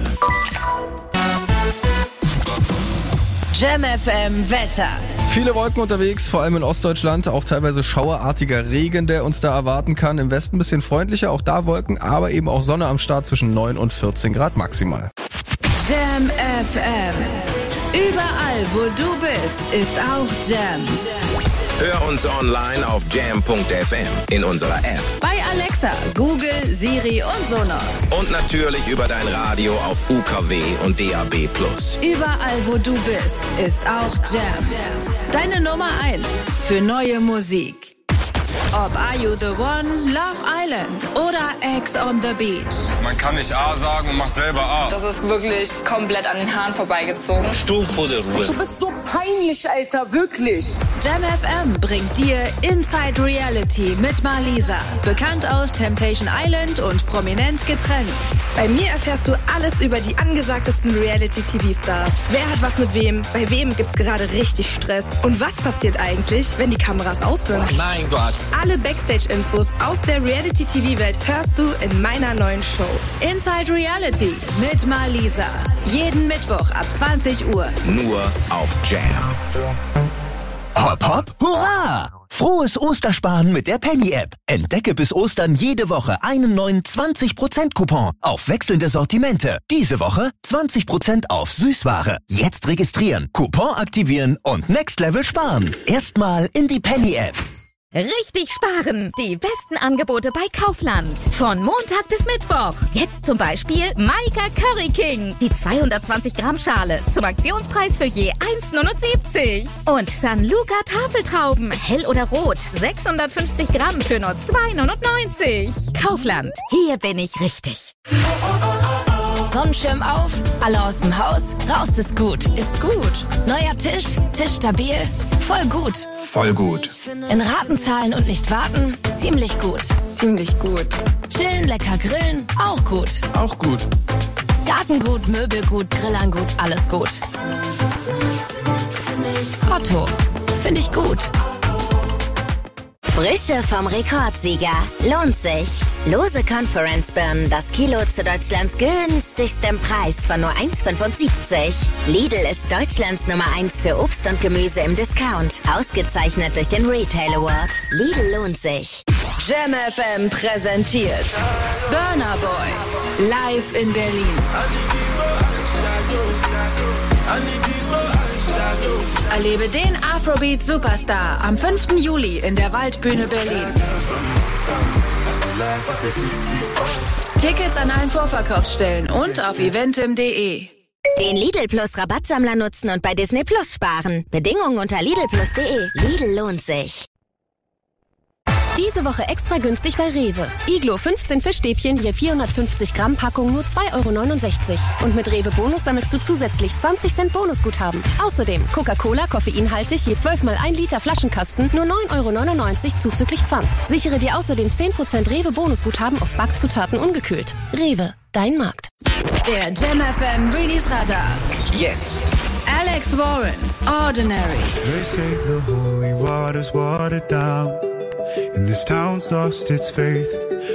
Jam F M Wetter.
Viele Wolken unterwegs, vor allem in Ostdeutschland, auch teilweise schauerartiger Regen, der uns da erwarten kann. Im Westen ein bisschen freundlicher, auch da Wolken, aber eben auch Sonne am Start zwischen neun und vierzehn Grad maximal.
Jam F M. Überall, wo du bist, ist auch Jam.
Hör uns online auf jam punkt f m, in unserer App,
Bei Alexa, Google, Siri und Sonos.
und natürlich über dein Radio auf U K W und D A B plus.
Überall, wo du bist, ist auch Jam. Deine Nummer eins für neue Musik. Ob Are You The One, Love Island oder Ex on the Beach.
Man kann nicht A sagen und macht selber A.
Das ist wirklich komplett an den Haaren vorbeigezogen.
Stuhl vor der Ruhe.
Du bist so peinlich, Alter, wirklich.
Jam F M bringt dir Inside Reality mit Malisa. Bekannt aus Temptation Island und prominent getrennt.
Bei mir erfährst du alles über die angesagtesten Reality-T V-Stars. Wer hat was mit wem? Bei wem gibt's gerade richtig Stress? Und was passiert eigentlich, wenn die Kameras aus sind?
Mein Gott.
Alle Backstage-Infos aus der Reality-T V-Welt hörst du in meiner neuen Show.
Inside Reality mit Malisa. Jeden Mittwoch ab zwanzig Uhr.
Nur auf Jam.
Hopp, hopp, hurra! Frohes Ostersparen mit der Penny-App. Entdecke bis Ostern jede Woche einen neuen zwanzig Prozent Coupon auf wechselnde Sortimente. Diese Woche zwanzig Prozent auf Süßware. Jetzt registrieren, Coupon aktivieren und Next Level sparen. Erstmal in die Penny-App.
Richtig sparen! Die besten Angebote bei Kaufland. Von Montag bis Mittwoch. Jetzt zum Beispiel Maika Curry King. Die zweihundertzwanzig Gramm Schale zum Aktionspreis für je eins neunundsiebzig. Und San Luca Tafeltrauben. Hell oder rot. sechshundertfünfzig Gramm für nur zwei neunundneunzig. Kaufland. Hier bin ich richtig.
Sonnenschirm auf, alle aus dem Haus, raus ist gut.
Ist gut.
Neuer Tisch, Tisch stabil, voll gut.
Voll gut.
In Raten zahlen und nicht warten, ziemlich gut.
Ziemlich gut.
Chillen, lecker grillen, auch gut.
Auch gut.
Gartengut, Möbelgut, Grillangut, alles gut. Otto, finde ich gut.
Frische vom Rekordsieger. Lohnt sich. Lose Conference-Birnen, das Kilo zu Deutschlands günstigstem Preis von nur eins fünfundsiebzig. Lidl ist Deutschlands Nummer eins für Obst und Gemüse im Discount. Ausgezeichnet durch den Retail Award. Lidl lohnt sich.
Jam F M präsentiert Burna Boy live in Berlin. Erlebe den Afrobeat-Superstar am fünften Juli in der Waldbühne Berlin. Tickets an allen Vorverkaufsstellen und auf eventim punkt de.
Den Lidl Plus Rabattsammler nutzen und bei Disney Plus sparen. Bedingungen unter lidl plus punkt de. Lidl lohnt sich.
Diese Woche extra günstig bei Rewe. Iglo fünfzehn Fischstäbchen je vierhundertfünfzig Gramm Packung nur zwei Euro neunundsechzig. Und mit Rewe Bonus sammelst du zusätzlich zwanzig Cent Bonusguthaben. Außerdem Coca-Cola koffeinhaltig je zwölf mal ein Liter Flaschenkasten nur neun Euro neunundneunzig zuzüglich Pfand. Sichere dir außerdem zehn Prozent Rewe Bonusguthaben auf Backzutaten ungekühlt. Rewe, dein Markt.
Der Jam F M Release Radar.
Jetzt.
Alex Warren, Ordinary.
They say the holy water's watered down, and this town's lost its faith.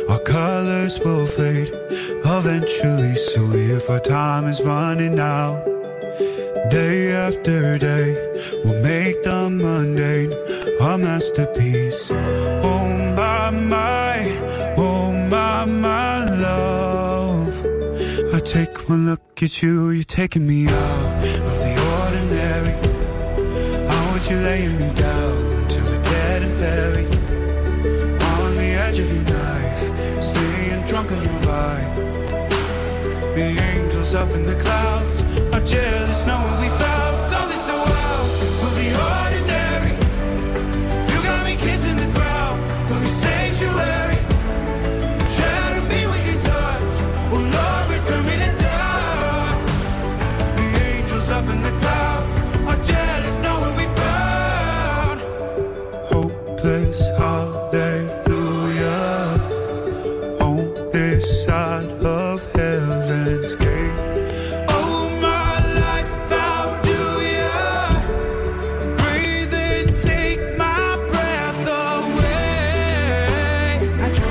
our colors will fade eventually. So if our time is running out, day after day, we'll make the mundane a masterpiece. Oh my, my, oh my, my love. I take one look at you, you're taking me out of the ordinary. I want you laying me down to the dead and buried. On the edge of your knife, staying drunk on your vibe. The angels up in the clouds are jealous knowing we found something so wild. We'll be ordinary. You got me kissing the ground, we'll be sanctuary. Shadow me with your touch, oh Lord, return me to dust. The angels up in the clouds are jealous knowing we found hopeless hallelujah on this side of heaven's gate. Oh my life, how do you breathe and take my breath away?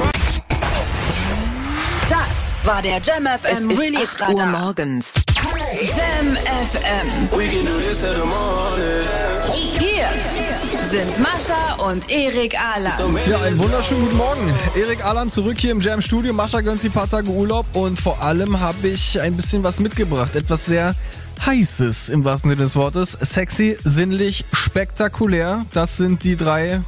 Das war der Jam F M Release
acht Uhr
Radar.
morgens.
Jam F M.
We can do this till the morning.
Hier sind Mascha und Erik Ahland.
Ja, einen wunderschönen guten Morgen. Erik Ahland zurück hier im Jam Studio. Mascha gönnt sich ein paar Tage Urlaub und vor allem habe ich ein bisschen was mitgebracht. Etwas sehr Heißes im wahrsten Sinne des Wortes. Sexy, sinnlich, spektakulär. Das sind die drei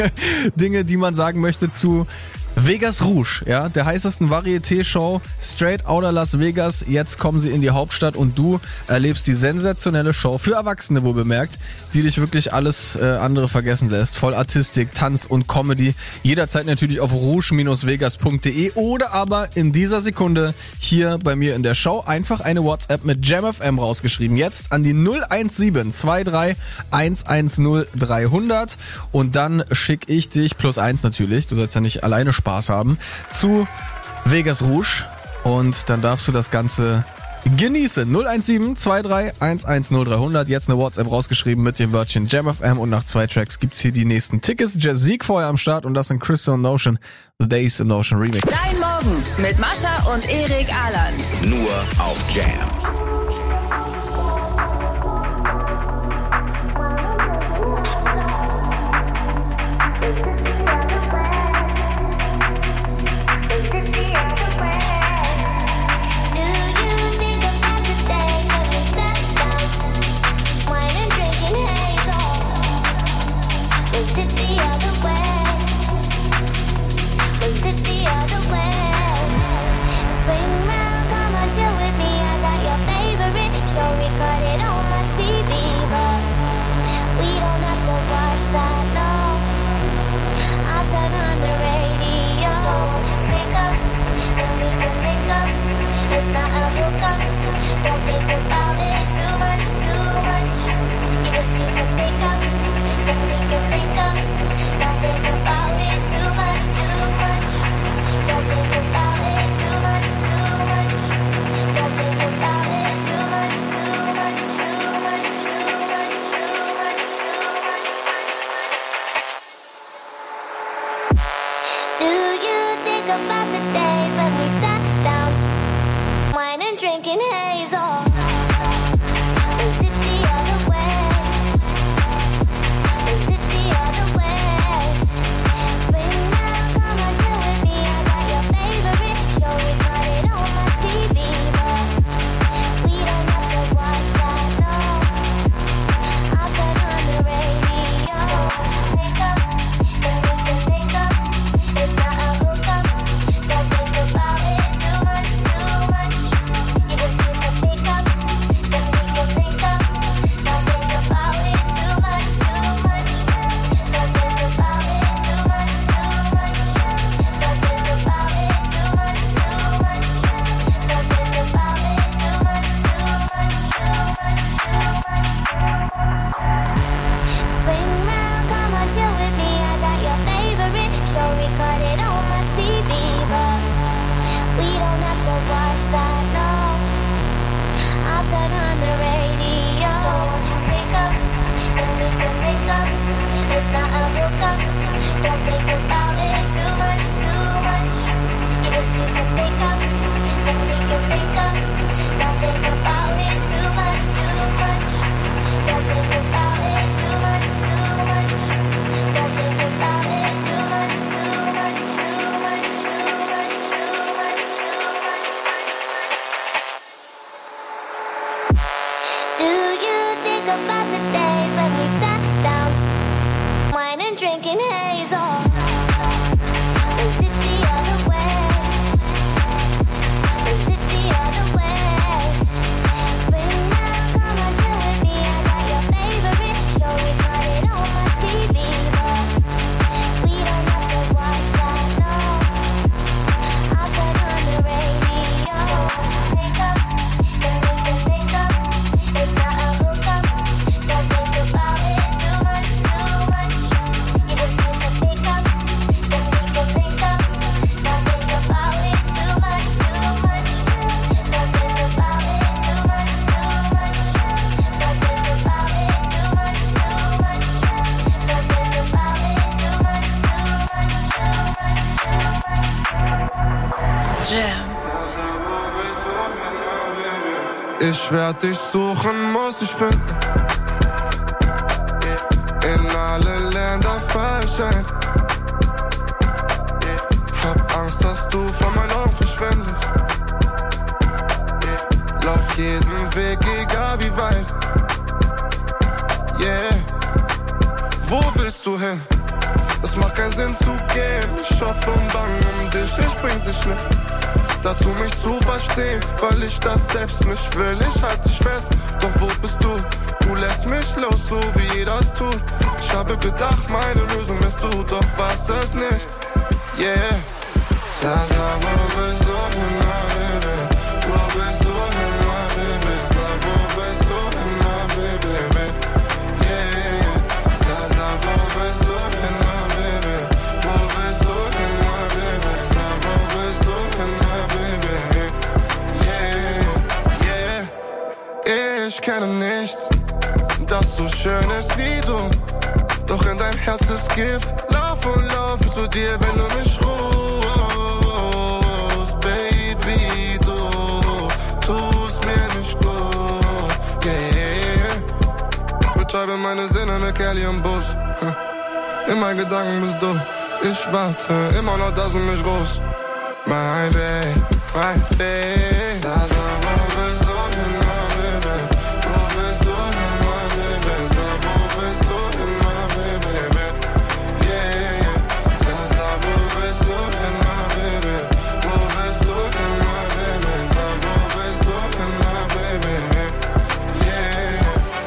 Dinge, die man sagen möchte zu Vegas Rouge, ja, der heißesten Varieté-Show straight outta Las Vegas. Jetzt kommen sie in die Hauptstadt und du erlebst die sensationelle Show, für Erwachsene wohl bemerkt, die dich wirklich alles äh, andere vergessen lässt. Voll Artistik, Tanz und Comedy. Jederzeit natürlich auf rouge Bindestrich vegas Punkt de oder aber in dieser Sekunde hier bei mir in der Show einfach eine WhatsApp mit Jam F M rausgeschrieben. Jetzt an die null eins sieben zwei drei eins eins null dreihundert und dann schicke ich dich, plus eins natürlich, du sollst ja nicht alleine Spaß haben, zu Vegas Rouge und dann darfst du das Ganze genießen. null eins sieben zwei drei eins eins null dreihundert, jetzt eine WhatsApp rausgeschrieben mit dem Wörtchen Jam F M und nach zwei Tracks gibt's hier die nächsten Tickets. Jazik vorher am Start und das sind Crystal und Notion, The Days in Notion Remix.
Dein Morgen mit Mascha und Erik Ahland.
Nur auf Jam.
It's not a hookup. Don't think about it too much, too much.
days when we sat down, wine and drinking haze on. Was it the other way? Was it the other way? Spring now, come on, chill with me. I got your favorite show, we got it on my T V, but we don't have to watch that, no. I'll turn on the radio. So won't you pick up, then we can pick up. It's not a hookup, don't think about it too much, too much. You just need to pick up, then we can pick up. Don't think about it too much, too much. Don't think about it too much, too much. Don't think about it too much, too much. Don't think about it too much, too much, too much.
Jam.
Ich werd dich suchen, muss ich finden. In alle Länder verschenkt. Hab Angst, dass du von meinen Augen verschwindest. Lauf jeden Weg, egal wie weit. Yeah. Wo willst du hin? Es macht keinen Sinn zu gehen. Ich hoffe und bange um dich, ich bring dich nicht dazu, mich zu verstehen, weil ich das selbst nicht will. Ich halte dich fest, doch wo bist du? Du lässt mich los, so wie jeder es tut. Ich habe gedacht, meine Lösung wärst du, doch warst es nicht. Yeah. Sasa, wo bist du hin, my baby? Wo bist du hin, my baby? Sag, wo bist du hin, my baby? Yeah. Sasa, wo bist du hin, my baby? Wo bist du hin, my baby? Sag, wo bist du hin, my baby? Yeah, yeah. Ich kenne nichts, das so schön ist wie du. Doch in deinem Herz ist Gift. Lauf und lauf zu dir, wenn du mich rufst. Baby, du tust mir nicht gut. Yeah. Betäube meine Sinne mit Kelly im Bus. In meinen Gedanken bist du. Ich warte immer noch, dass du mich rufst. My baby, my baby. Sasa, wo bist du hin, my baby? Wo bist du hin, my baby? Sag, wo bist du hin, my baby? Yeah. Sasa, wo bist du hin, my baby? Wo bist du hin, my baby? Sag, wo bist du hin, my baby? Yeah.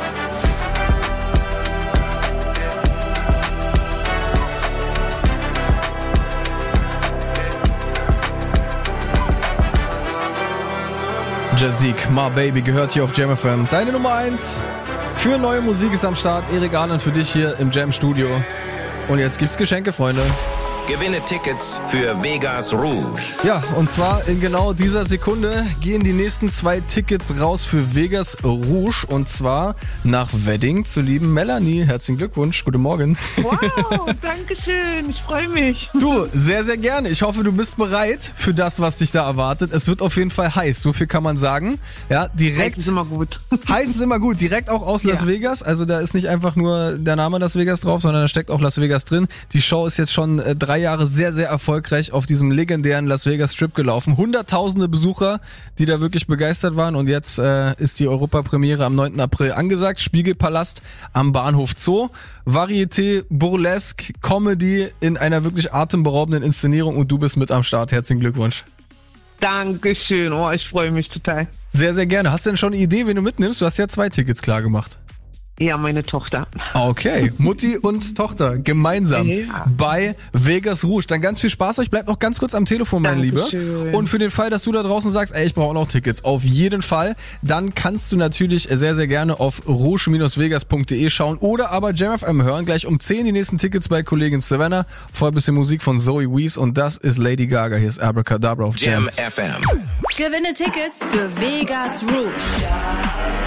Jazik, My Baby, gehört hier auf Jam F M. Deine Nummer eins für neue Musik ist am Start. Erik Ahlen für dich hier im Jam Studio. Und jetzt gibt's Geschenke, Freunde.
Gewinne Tickets für Vegas Rouge.
Ja, und zwar in genau dieser Sekunde gehen die nächsten zwei Tickets raus für Vegas Rouge. Und zwar nach Wedding zur lieben Melanie. Herzlichen Glückwunsch, guten Morgen.
Wow, danke schön, ich freue mich.
Du, sehr, sehr gerne. Ich hoffe, du bist bereit für das, was dich da erwartet. Es wird auf jeden Fall heiß, so viel kann man sagen. Ja, direkt.
Heiß ist immer gut.
Heiß ist immer gut, direkt auch aus Las ja. Vegas. Also da ist nicht einfach nur der Name Las Vegas drauf, sondern da steckt auch Las Vegas drin. Die Show ist jetzt schon äh, drei Jahre sehr, sehr erfolgreich auf diesem legendären Las Vegas Strip gelaufen. Hunderttausende Besucher, die da wirklich begeistert waren. Und jetzt äh, ist die Europapremiere am neunten April angesagt. Spiegelpalast am Bahnhof Zoo. Varieté, Burlesque, Comedy in einer wirklich atemberaubenden Inszenierung. Und du bist mit am Start. Herzlichen Glückwunsch.
Dankeschön. Oh, ich freue mich total.
Sehr, sehr gerne. Hast du denn schon eine Idee, wen du mitnimmst? Du hast ja zwei Tickets klar gemacht.
Ja, meine Tochter.
Okay, Mutti und Tochter gemeinsam ja. bei Vegas Rouge. Dann ganz viel Spaß euch. Bleibt noch ganz kurz am Telefon, mein Lieber. Und für den Fall, dass du da draußen sagst, ey, ich brauche noch Tickets, auf jeden Fall, dann kannst du natürlich sehr, sehr gerne auf rouge Bindestrich vegas Punkt de schauen oder aber Jam F M hören. Gleich um zehn die nächsten Tickets bei Kollegin Savannah. Vorher ein bisschen Musik von Zoe Wees und das ist Lady Gaga. Hier ist Abracadabra auf Jam.
Jam F M.
Gewinne Tickets für Vegas Rouge.